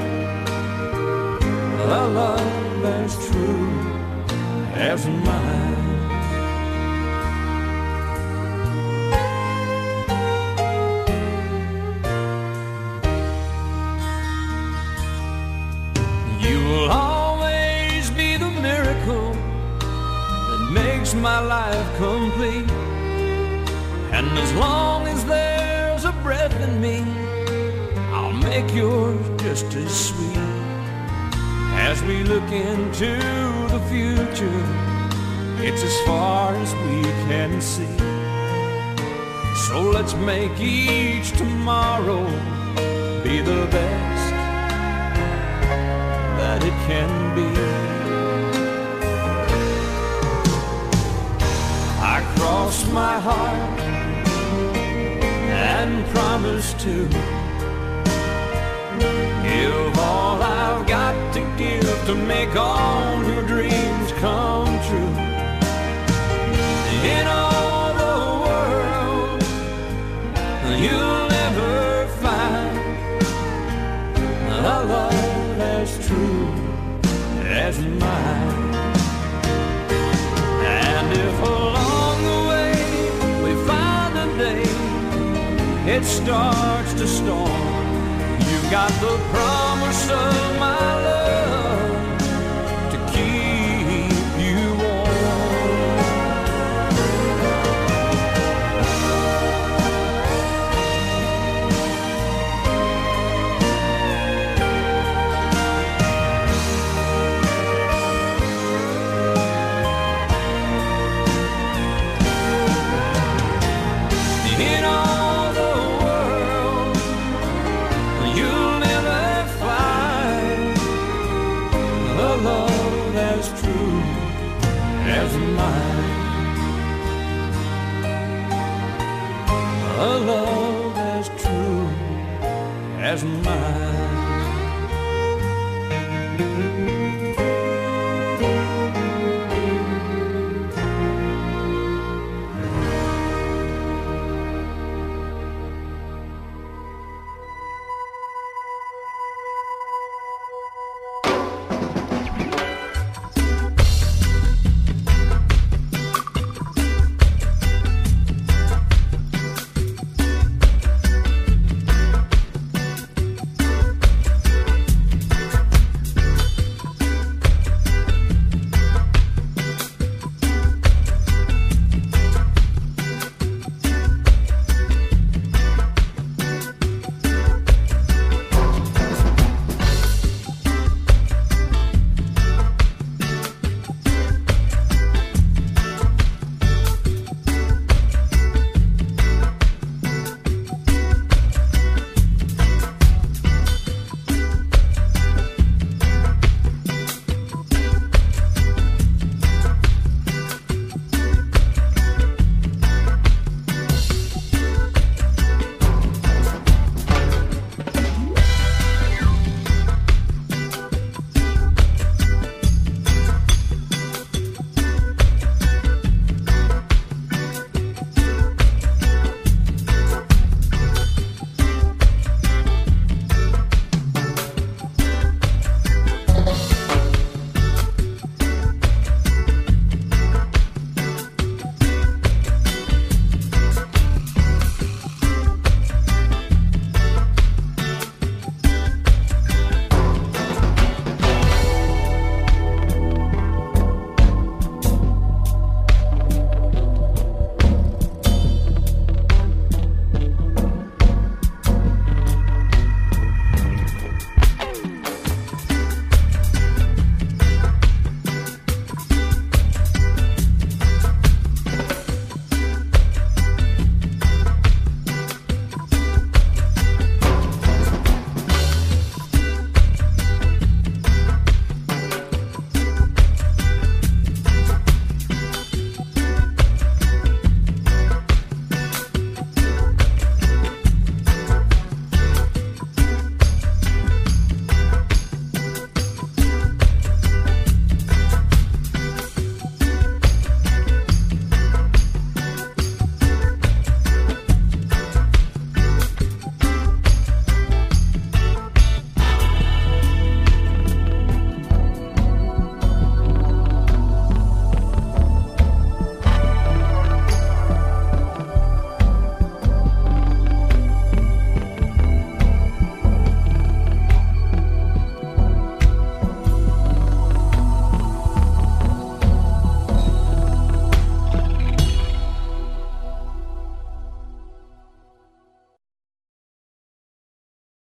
S: a love as true as mine. You'll always be the miracle that makes my life complete. And as long as there's a breath in me, I'll make yours just as sweet. As we look into the future, it's as far as we can see. So let's make each tomorrow be the best that it can be. I cross my heart and promise to give all I've got to give to make all your dreams come true. In all the world, you'll never find a love as true as mine. And if along the way we find a day it starts to storm, you've got the promise of my love to keep you warm. In all the world, you'll never find a love as true as mine. A love as true as mine.